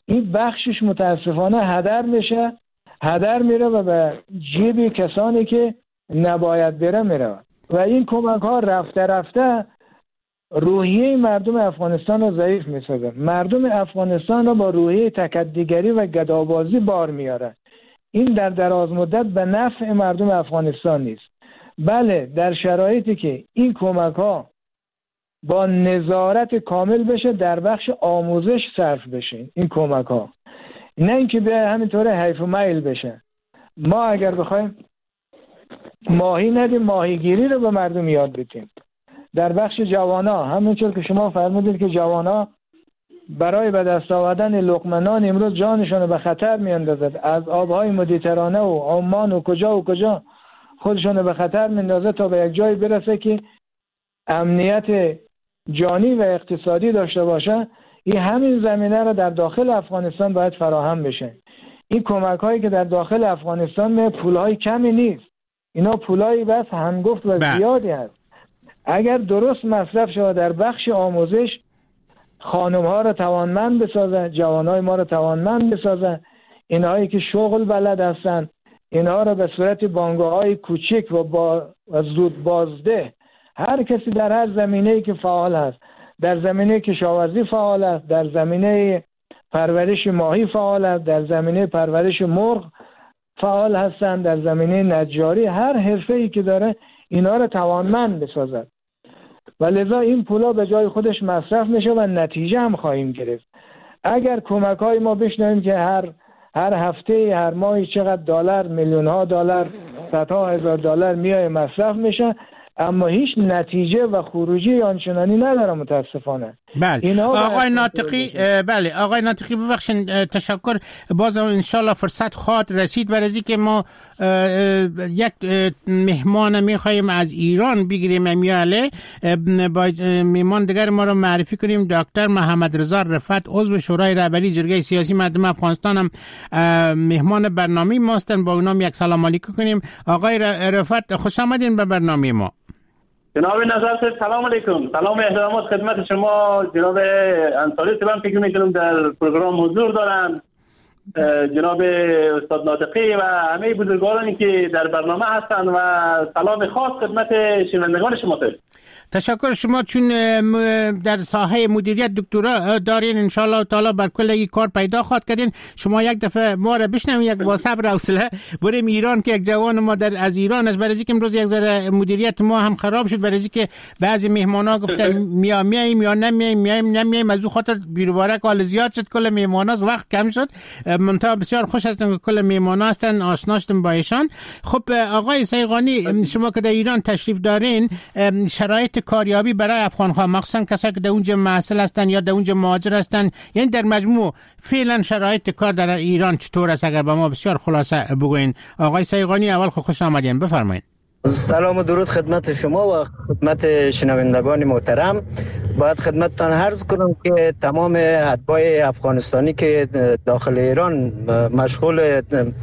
این بخشش متاسفانه هدر میشه، هدر میره و به جیب کسانی که نباید بره میره و این کمک ها رفته رفته روحیه مردم افغانستان رو ضعیف میسازه. مردم افغانستان رو با روحیه تکدیگری و گدابازی بار میاره. این در دراز مدت به نفع مردم افغانستان نیست. بله، در شرایطی که این کمک ها با نظارت کامل بشه، در بخش آموزش صرف بشه این کمک ها، نه اینکه به همینطوره حیف و میل بشه. ما اگر بخوایم ماهی ندیم، ماهیگیری رو به مردم یاد بدیم. در بخش جوانا همونطور که شما فرمودید که جوانا برای به دست آوردن لقمه نان امروز جانشون رو به خطر میاندازد، از آبهای مدیترانه و عمان و کجا و کجا خودشون رو به خطر میاندازه تا به یک جایی برسه که امنیت جانی و اقتصادی داشته باشه. این همین زمینه رو در داخل افغانستان باید فراهم بشه. این کمک هایی که در داخل افغانستان می پولهای کمی نیست، اینا پولایی بس هنگفت و زیادی هست. اگر درست مصرف شود در بخش آموزش، خانم ها رو توانمند بسازه، جوان های ما رو توانمند بسازه، اینهایی که شغل بلد هستن اینها رو به صورت بانگاه های کوچک و با زود بازده، هر کسی در هر زمینه‌ای که فعال هست، در زمینه کشاورزی فعال است، در زمینه پرورش ماهی فعال است، در زمینه پرورش مرغ فعال هستند، در زمینه نجاری، هر حرفه‌ای که داره اینا رو توانمند بسازد و لذا این پولا به جای خودش مصرف میشه و نتیجه هم خواهیم گرفت. اگر کمک‌های ما بشنویم که هر هر هفته هر ماهی چقدر دلار، میلیون ها دلار، صدها هزار دلار میای مصرف میشه، اما هیچ نتیجه و خروجی آنچنانی نداره متاسفانه. بله آقای ناطقی، بله آقای ناطقی ببخشید، تشکر. باز انشالله فرصت خواهد رسید برای که ما یک مهمان میخوایم از ایران بگیریم میاله، با مهمان دیگر ما رو معرفی کنیم. دکتر محمد رضا رفعت، عضو شورای رهبری جرگه سیاسی مردم افغانستان هم مهمان برنامه ما هستند. با اونام یک سلام علیکم کنیم. آقای رفعت خوش آمدین به برنامه ما. جناب نظر سلام علیکم. سلام احترامات خدمت شما جناب انصاری. سلام فکر میکنم در پروگرام حضور دارن جناب استاد ناطقی و همه بزرگوارانی که در برنامه هستند و سلام خاص خدمت شنوندگان شما دارم. تشکر. شما چون در ساحه مدیریت دکترا دارین، انشالله تعالی بر کل یک کار پیدا خواهد کردین. شما یک دفعه ما را بشنوید، یک با صبر و حوصله بریم ایران که یک جوان ما در از ایران است. برای اینکه امروز یک ذره مدیریت ما هم خراب شد، برای اینکه بعضی مهمانا گفتن میا میایم یا نمیایم، میایم نمیایم، از او خاطر بیروباره کال زیاد شد، کل مهمانا وقت کم شد. منتها بسیار خوش هستم که کل مهمانا هستن، آشنا شدم با ایشان. خب آقای سیغانی، شما که در ایران تشریف دارین، شرایط کاریابی برای افغان‌ها مخصوصا کسایی که در اونجا محصل هستن یا در اونجا مهاجر هستن، یعنی در مجموع فعلا شرایط کار در ایران چطور است؟ اگر با ما بسیار خلاصه بگوین. آقای سیغانی، اول خوش آمدین، بفرمایید. سلام و درود خدمت شما و خدمت شنوندگان محترم. باید خدمتتان عرض کنم که تمام اتباع افغانستانی که داخل ایران مشغول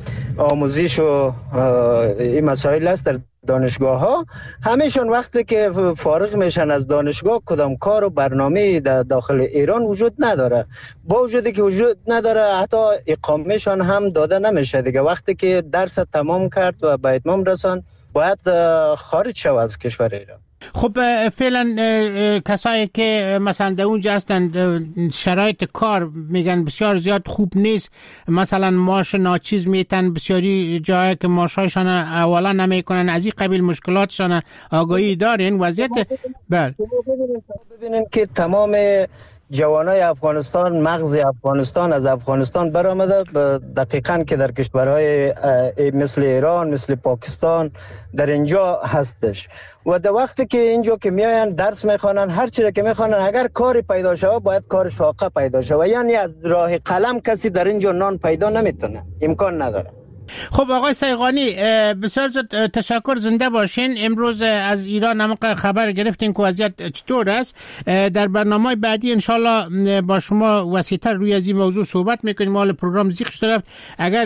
آموزش و این مسائل است در دانشگاه ها، همیشون وقتی که فارغ میشن از دانشگاه کدام کار و برنامه داخل ایران وجود نداره. با وجودی که وجود نداره، حتی اقامهشان هم داده نمیشه دیگه. وقتی که درس تمام کرد و به اتمام رساند، باید خارج شود از کشور ایران. خب فعلا کسایی که مثلا در اونجا هستن شرایط کار میگن بسیار زیاد خوب نیست، مثلا معاش ناچیز میتن، بسیاری جایی که معاشایشان اولا نمیکنن، از این قبیل مشکلاتشان آگاهی دارین وضعیت؟ بله ببینین که تمام جوانای افغانستان، مغز افغانستان از افغانستان برآمده، دقیقاً که در کشورهای مثل ایران، مثل پاکستان در اینجا هستش و در وقتی که اینجا که میاین درس میخوانن، هر چیزی که میخوانن، اگر کاری پیدا شود باید کار شاقه پیدا شود، یعنی از راه قلم کسی در اینجا نان پیدا نمیتونه، امکان نداره. خب آقای سیغانی، بسیار تشکر، زنده باشین. امروز از ایران هم خبر گرفتین که وضعیت چطور است. در برنامه بعدی انشالله با شما وسیع‌تر روی از این موضوع صحبت میکنیم. مال پروگرام زیخش طرف اگر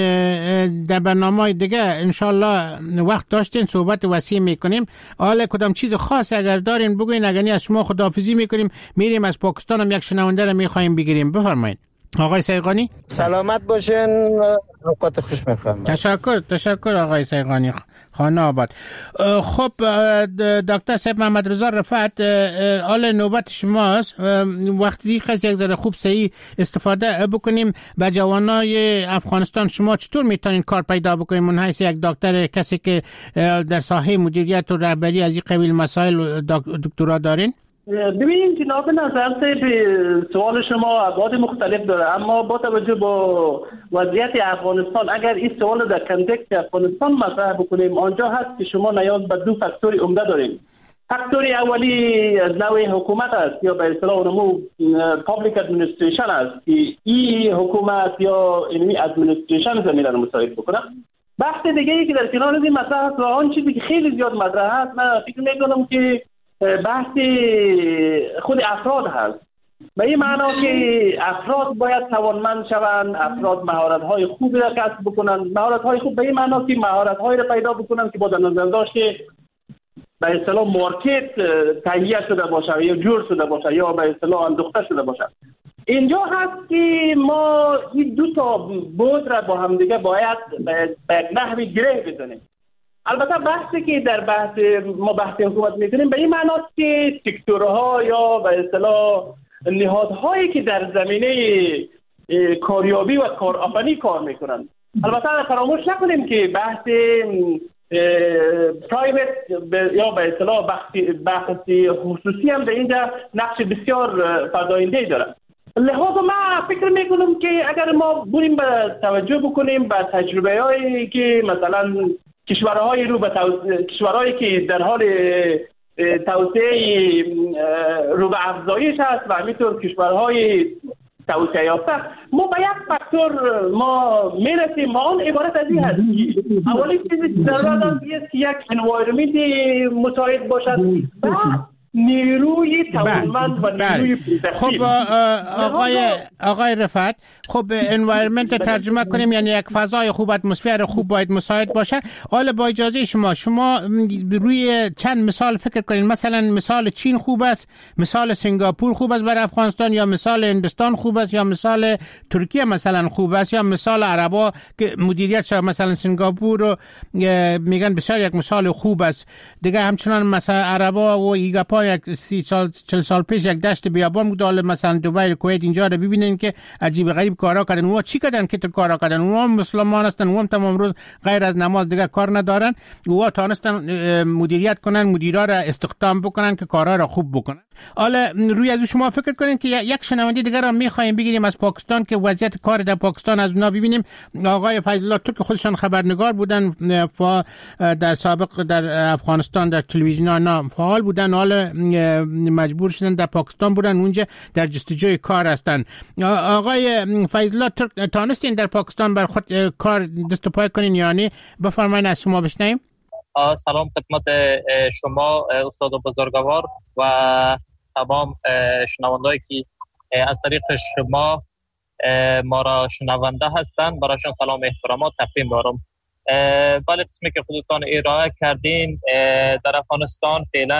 در برنامه دیگه انشالله وقت داشتین صحبت وسیع میکنیم. حالا کدام چیز خاص اگر دارین بگوین، اگر نه از شما خداحافظی میکنیم، میریم از پاکستان هم یک شنونده رو میخوایم بگیریم. بفرمایید. آقای سیغانی سلامت باشین، اوقات خوش میخوام. تشکر تشکر آقای سیغانی خانه آباد. خب دکتر صاحب محمد رضا رفعت، حال نوبت شماست. وقتی خواست یک ذره خوب صحیح استفاده بکنیم به جوانای افغانستان، شما چطور میتونین کار پیدا بکنین من حیث یک دکتر، کسی که در ساحه مدیریت و رهبری از این قبیل مسائل دکترا دارین؟ ببینید جناب نظر به سوال شما ابعاد مختلف داره، اما با توجه با وضعیت افغانستان اگر این سوال در کانتکست افغانستان مطرح بکنیم، آنجا هست که شما نیاز به دو فاکتور عمده داریم. فاکتور اولی از نوع حکومت است یا به اصطلاح نمو پابلیک ادمنستریشن است که این حکومت یا اینمی ادمنستریشن زمینه رو مساعد بکنه. بحث دیگه ای که در کنار این مطرح است و آن چیزی که خیلی زیاد مطرح است، من فکر می‌کنم که بحث خود افراد هست. به این معنا که افراد باید توانمند شوند، افراد مهارت‌های خوبی را کسب بکنند. مهارت‌های خوب به این معنا که مهارت‌هایی را پیدا بکنند که با در نظر داشت به اصطلاح مارکت تهیه شده باشه یا جور شده باشه یا به اصطلاح اندوخته شده باشه. اینجا هست که ما این دو تا بود را با هم دیگه باید به یک نحوی گره بزنیم. البته بحثی که در بحث ما بحث حکومت می‌کنیم به این معناست که سکتورها یا به اصطلاح نهادهایی که در زمینه کاریابی و کارآفرینی کار میکنند. البته فراموش نکنیم که بحث پرایوت یا به اصطلاح بحث خصوصی هم در اینجا نقش بسیار فزاینده داره. لحاظا من فکر میکنم که اگر ما بریم به توجه بکنیم به تجربه هایی که مثلا کشورهای رو به توسعه، کشورهایی که در حال توسعه رو به افزایش هست و همینطور کشورهای توسعه یافته، ما به یک فاکتور ما میرسیم و آن عبارت از این هست که اولی چیزی ضرورت است که یک انوایرمنت مساعد باشد و نیروی توانمند و نیروی خب آقای آقای رفعت، خب انوایرمنت ترجمه کنیم یعنی یک فضای خوب، اتمسفر خوب باید مساعد باشه. حالا با اجازه شما شما روی چند مثال فکر کنین، مثلا مثال چین خوب است، مثال سنگاپور خوب است برای افغانستان، یا مثال هندوستان خوب است، یا مثال ترکیه مثلا خوب است، یا مثال عربا که مدیریت شده مثلا سنگاپور رو میگن بسیار یک مثال خوب است. دیگه همچنان مثلا عربا و ایگاپا یک سی سال چل سال پیش یک دشت بیابان بود، مثلا دبی کویت اینجا رو ببینین که عجیب غریب کارا کردن. اونها چی کردن که تو کارا کردن؟ اونها مسلمان هستن، اونها تمام روز غیر از نماز دیگه کار ندارن. اونها تونستن مدیریت کنن، مدیرا را استخدام بکنن که کارا را خوب بکنن. حالا روی از شما فکر کنین که یک شنونده دیگه را می‌خوایم بگیریم از پاکستان که وضعیت کار در پاکستان از اونا ببینیم. آقای فیض الله ترک خودشان خبرنگار بودن و در سابق در افغانستان در تلویزیون فعال بودن، حالا مجبور شدن در پاکستان بودن، اونجا در جستجوی کار هستن. آقای فیض الله ترک تانستین در پاکستان بر خود کار دست و پای کنین یعنی؟ بفرمایید از شما بشنویم. سلام خدمت شما استاد بزرگوار و تمام شنوندهایی که از طریق شما ما را شنونده هستند، برایشان سلام احترامات تقدیم دارم. بله، قسمی که خودتان ارائه کردین در افغانستان فعلا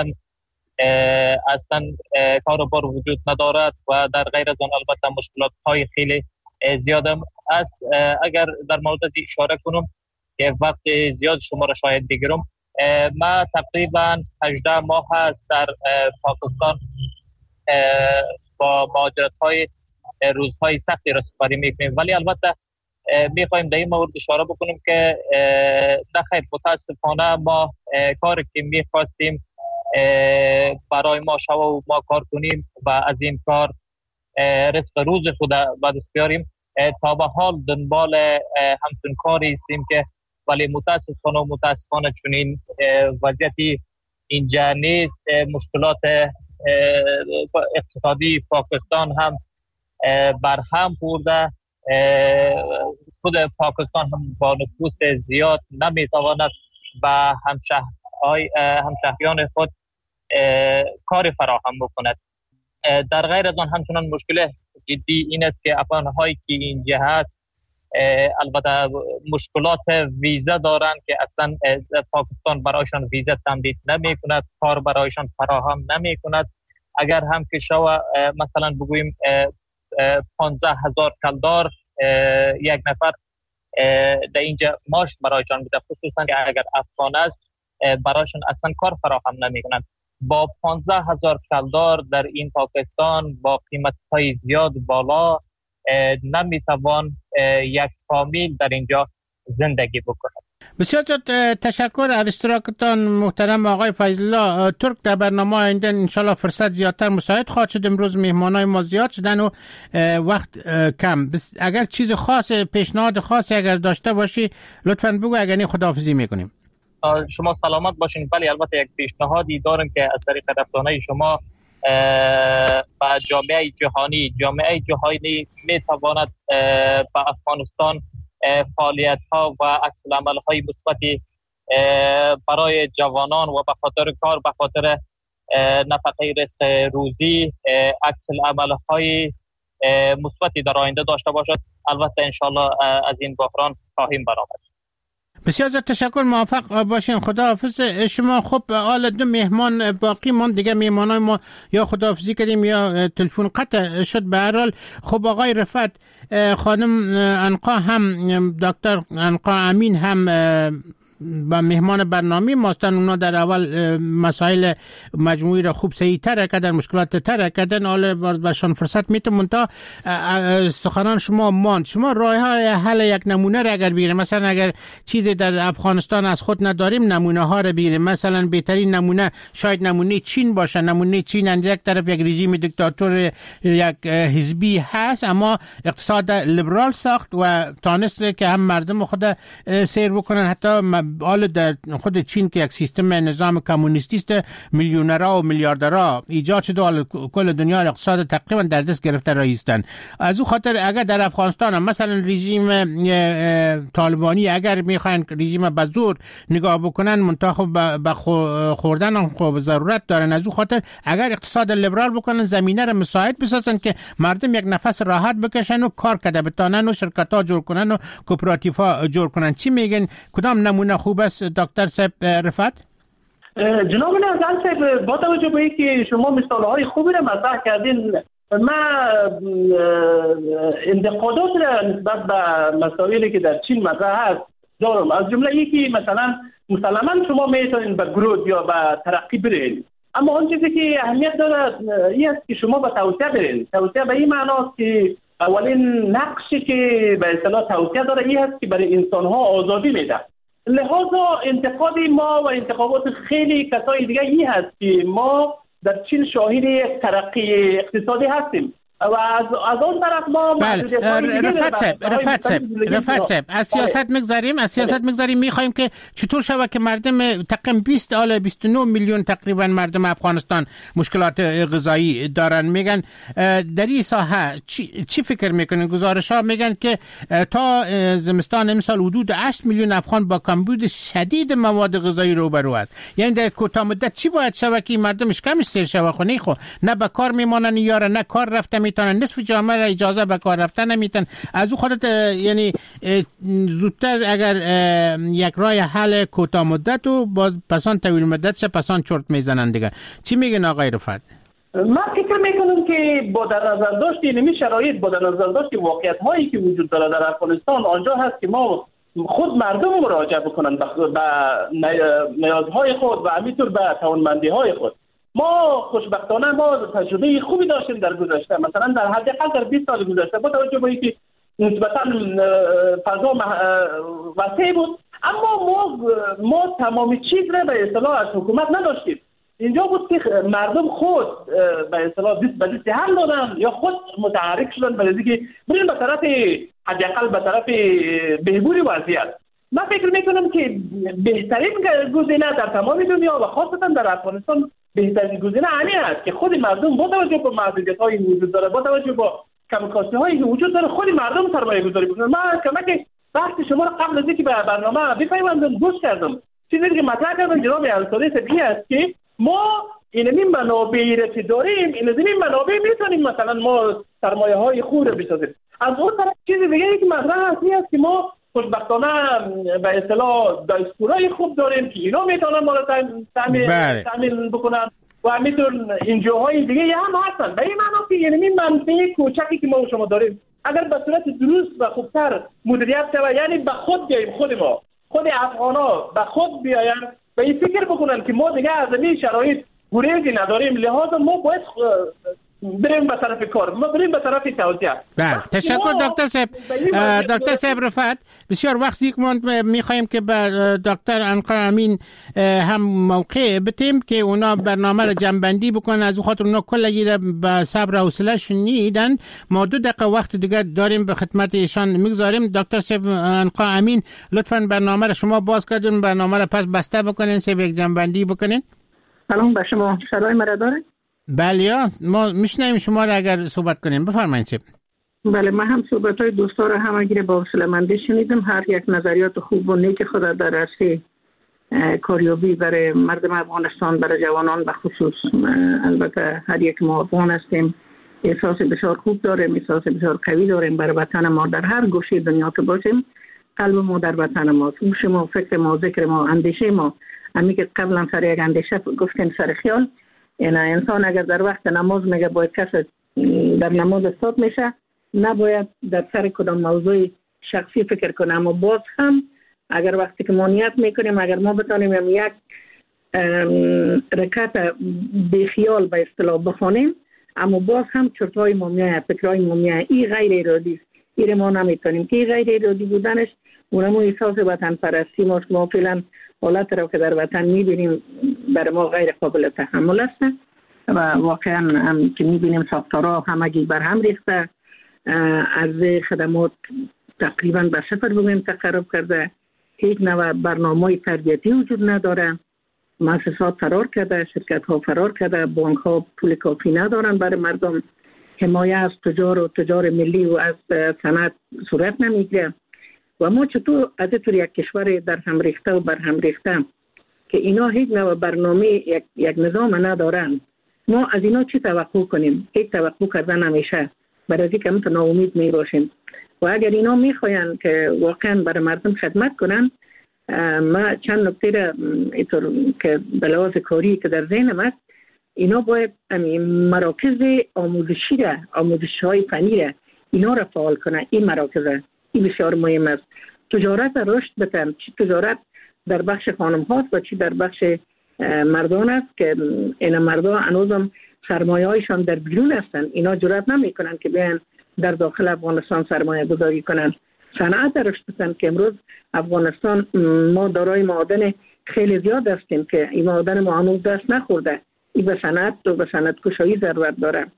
اصلا کاروبار وجود ندارد و در غیر از آن البته مشکلات های خیلی زیاد است. اگر در مورد از اشاره کنم که وقت زیاد شما را شاید بگیرم، ما تقریبا هجده ماه هست در پاکستان با مهاجرت های روزهای سختی را سپری میکنیم، ولی البته میخوایم در این مورد اشاره بکنیم که نخیر متاسفانه ما کاری که میخواستیم برای ما شو و ما کار کنیم و از این کار رزق روز خود به دست بیاریم، تا به حال دنبال همچون کاری هستیم که ولی متاسفانه و متاسفانه چنین وضعیتی اینجا نیست. مشکلات اقتصادی پاکستان هم برهم خورده، خود پاکستان هم با نفوس زیاد نمیتواند به همشهرهای همشهریان خود کار فراهم بکند. در غیر از آن همچنان مشکل جدی این است که افغان‌هایی که اینجا هست البته مشکلات ویزا دارند که اصلا پاکستان برایشان ویزا تمدید نمی کند، کار برایشان فراهم نمی کند. اگر هم که شما مثلا بگوییم پانزده هزار کلدار یک نفر در اینجا ماش برایشان میده، خصوصا که اگر افغان است برایشان اصلا کار فراهم نمیکنند. با پانزده هزار کلدار در این پاکستان با قیمت های زیاد بالا نمیتوان یک فامیل در اینجا زندگی بکند. بسیار تشکر از اشتراکتان محترم آقای فیض الله ترک. در برنامه آینده انشالله فرصت زیادتر مساعد خواهد شد. امروز مهمانای ما زیاد شدن و وقت کم. اگر چیز خاص، پیشنهاد خاصی اگر داشته باشی لطفاً بگو، اگر نه خداحافظی میکنیم. شما سلامت باشین. بله البته یک پیشنهادی دارم که از طریق رسانه شما با جامعه جهانی جامعه جهانی میتواند با افغانستان فعالیت ها و عکس العمل های مثبتی برای جوانان و به خاطر کار، به خاطر نفقه رزق روزی عکس العمل های مثبتی در آینده داشته باشد. البته انشالله از این بحران خواهیم برآمد. بسیار زیاد تشکر، موفق باشین. خداحافظ شما. خب حالا دو مهمان باقی مون دیگه، مهمانای ما یا خداحافظی کردیم یا تلفن قطع شد. به هر حال خب آقای رفعت، خانم عنقا هم، دکتر عنقا امین هم با مهمان برنامه ماستن. اونا در اول مسائل مجموعی را خوب صحیح تر کردن، مشکلات تر کردن، حالا برشان فرصت میتون منتها سخنان شما ماند. شما راه های حل یک نمونه را اگر بگیریم، مثلا اگر چیزی در افغانستان از خود نداریم نمونه ها را بگیریم، مثلا بهترین نمونه شاید نمونه چین باشه. نمونه چین از یک طرف یک رژیم دیکتاتور یک حزبی هست، اما اقتصاد لیبرال ساخت و تانست که هم مردم خود سیر بکنن. حتی حال در خود چین که یک سیستم نظام کمونیستی است، میلیونرها و میلیاردرها ایجاد شده، حال کل دنیا اقتصاد تقریبا در دست گرفته رایستن. از او خاطر اگر در افغانستان هم مثلا رژیم طالبانی اگر میخواین رژیم به زور نگاه بکنن، منتخب به خوردن هم خوب ضرورت دارن. از او خاطر اگر اقتصاد لیبرال بکنن، زمینه را مساعد بسازن که مردم یک نفس راحت بکشن و کار کرده بتانن و شرکت ها جور کنن و کوپراتیو ها جور کنن. چی میگن؟ کدام نمونه خوب است دکتر صاحب رفعت؟ جناب نازل صاحب، با توجه به اینکه شما مثال های خوبی را مطرح کردین، من انتقادات را نسبت به مسائلی که در چین مطرح است دارم. از جمله یکی مثلا مسلما شما میتونین به گروث یا به ترقی برین، اما اون چیزی که اهمیت داره این است که شما به توسعه برین. توسعه به این معناست که اولین نقشی که به اصطلاح توسعه داره این است که برای انسان ها آزادی میده. لحاظا انتقادی ما و انتقادات خیلی کسای دیگه این هست که ما در چین شاهد یک ترقی اقتصادی هستیم و از از اون طرف ما رفعت صاحب رفعت صاحب رفعت صاحب از سیاست میگذاریم از سیاست میگذاریم میخوایم که چطور شود که مردم تقریبا بیست الی بیست و نه میلیون تقریبا مردم افغانستان مشکلات غذایی دارن. میگن در این ساحه چی, چی فکر میکنن؟ گزارش ها میگن که تا زمستان امسال حدود هشت میلیون افغان با کمبود شدید مواد غذایی روبرو است. یعنی در کوتاه مدت چی باید شود که مردمش کمش سیر شود؟ خو نه خو نه به کار میمونن یا نه کار رفته میتونن، نصف جامعه را اجازه به کار رفتن نمیتن. از او خودت یعنی زودتر اگر یک راه حل کوتاه مدت و باز پسان طویل مدت چه پسان چرت میزنن دیگه. چی میگن آقای رفعت؟ من فکر میکنم که با در نظر داشت اینمی شرایط، با در نظر داشت واقعیت هایی که وجود داره در افغانستان، آنجا هست که ما خود مردم مراجعه بکنن به نیازهای خود و همینطور به توانمندی های خود. ما خوشبختانه ما تجربه خوبی داشتیم در گذشته، مثلا در حداقل در بیست سال گذشته با توجه به اینکه نسبتا فضا وسیع بود، اما ما ما تمام چیز را به اصطلاح از حکومت نداشتیم. اینجا بود که مردم خود به اصطلاح دست به دست هم دادن یا خود متحرک شدن برای اینکه بریم به طرف حداقل به طرف بهبود وضعیت. من فکر میکنم که بهترین گزینه در تمام دنیا و خاصتا در افغانستان بهترین گزینه همین است که خود مردم با توجه به محدودیت‌های وجود داره، با توجه به کمکاستی‌هایی که وجود داره، خود مردم سرمایه گذاری بکنن. من کمک بحث شما را قبل از اینکه به برنامه بفهمم گوش کردم. چیزی که مطرح کردن جناب انصاری صاحب است که ما اینمی منابعی را که داریم، اینمی منابع میتونیم مثلا ما سرمایه‌های خوب را بسازیم. از اون طرف چیز دیگه که مطرح است این است که ما خوشبختانه به اصطلاح دستورای خوب داریم که اینا میتونن ما را تامین تامین بکنن و و همینطور انجوهای دیگه هم هستن. به این معنا که یعنی منفعه کوچکی که ما و شما داریم اگر به صورت درست و خوبتر مدیریت شود، یعنی به خود بیاییم، خود ما خود افغانا به خود بیاین و این فکر بکنن که ما دیگه از این شرایط گریزی نداریم، لحاظا ما باید بریم به طرف کار، ما بریم به طرف توسعه. بله، تشکر دکتر صاحب. دکتر صاحب رفعت، بسیار وقت یک ما میخوایم که به دکتر عنقا امین هم موقع بتیم که اونا برنامه را جنبندی بکنن، از خاطر اونا کلگی را به صبر و حوصله شنیدن. ما دو دقیقه وقت دیگه داریم به خدمت ایشان میگذاریم. دکتر صاحب عنقا امین، لطفاً برنامه را شما باز کردین، برنامه را پس بسته بکنین، سه یک جنبندی بکنین. سلام به شما، صدای مرا داره؟ بله، ما میشنویم شما را اگر صحبت کنیم. بفرمایید. بله، من هم صحبت های دوستا را همگی با حوصله‌مندی شنیدم. هر یک نظریات خوب و نیک خود در راسته کاریابی برای مردم افغانستان، برای جوانان به خصوص. البته هر یک ما افغان هستیم، احساس بسیار خوب داریم، احساس بسیار قوی داریم برای وطن ما. در هر گوشه دنیا که باشیم قلب ما در وطن ما، هوش ما، فکر ما، ذکر ما، اندیشه ما، همین که قبلا سر یک اندیشه گفتیم سر خیال. این انسان اگر در وقت نماز میگه باید کس در نماز استاد میشه، نباید در سر کدام موضوع شخصی فکر کنه. اما باز هم اگر وقتی که ما نیت میکنیم، اگر ما بتانیم یک رکعت بی خیال به اصطلاح بخونیم، اما باز هم چرتهای ما میاد، فکرهای ما میاد، این غیر ارادی است، این ما نمیتونیم که غیر ارادی بودنش اونمو احساس وطن پرستی ما ما فعلا حالت رو که در وطن میبینیم برای ما غیر قابل تحمل است و واقعا هم که میبینیم ساختارها همگی بر هم ریخته، عرضه خدمات تقریبا به صفر بگویم تقرب کرده، هیچ نوع برنامه تربیتی وجود نداره، مؤسسات فرار کرده، شرکت ها فرار کرده، بانک ها پول کافی ندارن برای مردم، حمایه از تجار و تجار ملی و از صنعت صورت نمیگیره. و ما چطور از طور یک کشور در هم ریخته و بر هم ریخته که اینا هیچ نوع برنامه یک, یک نظام ندارن، ما از اینا چی توقع کنیم؟ هیچ توقع کردن نمیشه، برای اینکه همون ناامید می باشیم. و اگر اینا میخواین که واقعا برای مردم خدمت کنن، ما چند نکته را اینطور که به لحاظ کاری که در ذهنم است، اینا باید مراکز آموزشی را، آموزش های فنی را اینا را فعال کنن. این مراکز این بسیار مهم است. تجارت را رشد بدن، چی تجارت در بخش خانم هاست و چی در بخش مردان است که این مردان هنوزم سرمایه هایشان در بیرون هستن، اینا جرأت نمی کنن که بیان در داخل افغانستان سرمایه گذاری کنن. صنعت رشد بدن که امروز افغانستان ما دارای معادن خیلی زیاد هستیم که این معادن ما هنوز دست نخورده. این به صنعت و به صنعت کشایی ضرورت داره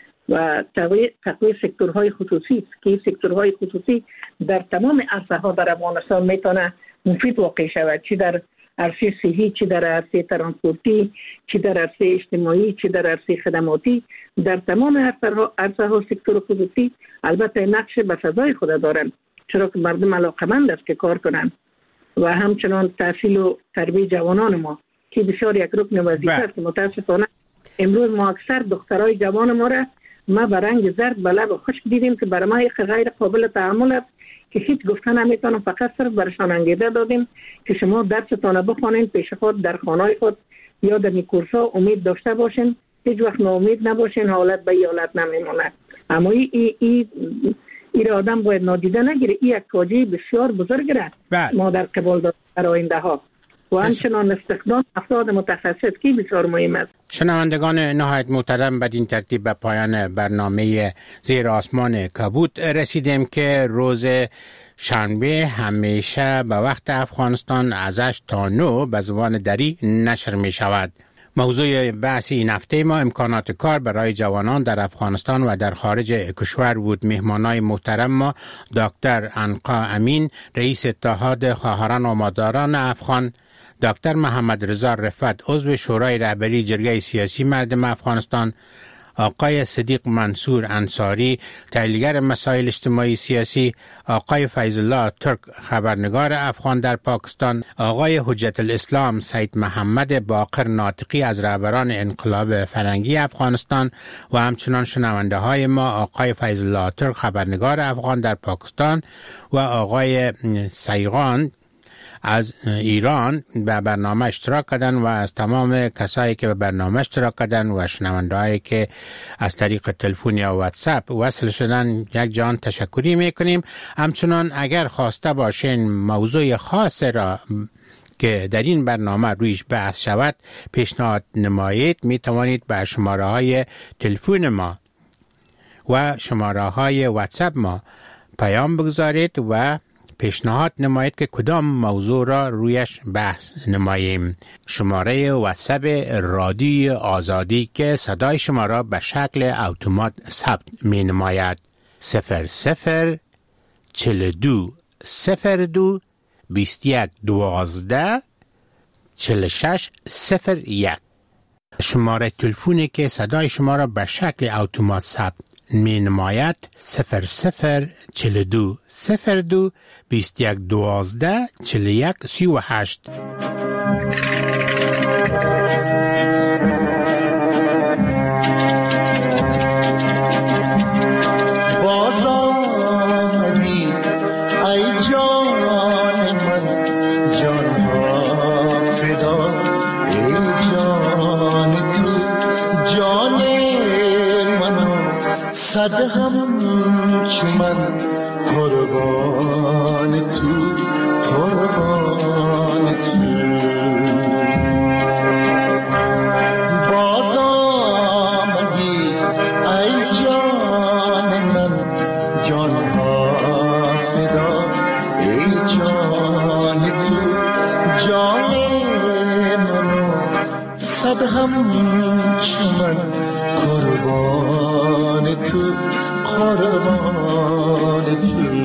و تقویه تقویه سکتورهای خصوصی که سکتورهای خصوصی در تمام عرصه ها در افغانستان میتونه مفید واقع شود، چی در عرصه صحی، چی در عرصه ترانسپورتی، چی در عرصه اجتماعی، چی در عرصه خدماتی. در تمام عرصه ها سکتور خصوصی البته نقش به سزای خود دارن، چرا که مردم علاقمند است که کار کنن و همچنان تحصیل و تربیت جوانان ما که بسیار یک رکن وظیفه است. متاسفانه امروز ما اکثر دخترای جوان ما را ما به رنگ زرد به لب خشک دیدیم که برای ما غیر قابل تحمل است که هیچ گفتن نمیتونم، فقط صرف برشان انگیزه دادیم که شما درستان بخونین پیش خود در خانه خود یا در کورس‌ها امید داشته باشین، هیچ وقت ناامید نباشین، حالت به حالت نمیمونه. اما این ای ای این آدم باید نادیده نگیره، این یک فاجعه بسیار بزرگ است ما در قبال داریم در آینده ها و همچنان استخدام افراد متخصص که بسیار مهم است. شنوندگان نهایت محترم، بدین ترتیب به پایان برنامه زیر آسمان کبوت رسیدیم که روز شنبه همیشه به وقت افغانستان از هشت تا نه به زبان دری نشر می شود. موضوع بحث این هفته ما امکانات کار برای جوانان در افغانستان و در خارج کشور بود. مهمانای محترم ما دکتر عنقا امین، رئیس اتحاد خواهران و مادران افغان، دکتر محمد رضا رفعت، عضو شورای رهبری جرگه سیاسی مردم افغانستان، آقای صدیق منصور انصاری، تحلیلگر مسائل اجتماعی سیاسی، آقای فیض الله ترک، خبرنگار افغان در پاکستان، آقای حجت الاسلام سید محمد باقر ناطقی از رهبران انقلاب فرنگی افغانستان و همچنان شنونده های ما آقای فیض الله ترک، خبرنگار افغان در پاکستان و آقای سیغان از ایران به برنامه اشتراک کردن و از تمام کسایی که به برنامه اشتراک کردن و شنوندهایی که از طریق تلفن یا واتساپ وصل شدن یک جان تشکری میکنیم. همچنان اگر خواسته باشین موضوع خاص را که در این برنامه رویش بحث شود پیشنهاد نمایید، می توانید به شماره های تلفن ما و شماره های واتساپ ما پیام بگذارید و پیشنهاد نمایید که کدام موضوع را رویش بحث نماییم. شماره واتساپ رادیو آزادی که صدای شما را به شکل اتومات ثبت می نماید صفر صفر چل دو صفر دو بیست یک دوازده چل شش صفر یک. شماره تلفنی که صدای شما را به شکل اتومات ثبت می نماید صفر صفر چل دو صفر دو بیست یک دوازده چل یک سی و هشت. صد هم چمن قربان تو قربان تو باز آمدی ای جان من جان ها فدا ای جان تو جان منو صد هم چمن قربان تو قربان تو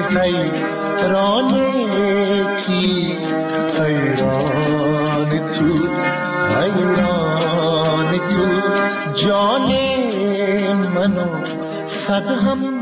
حیران کی حیران تو حیران تو جان منو صد غم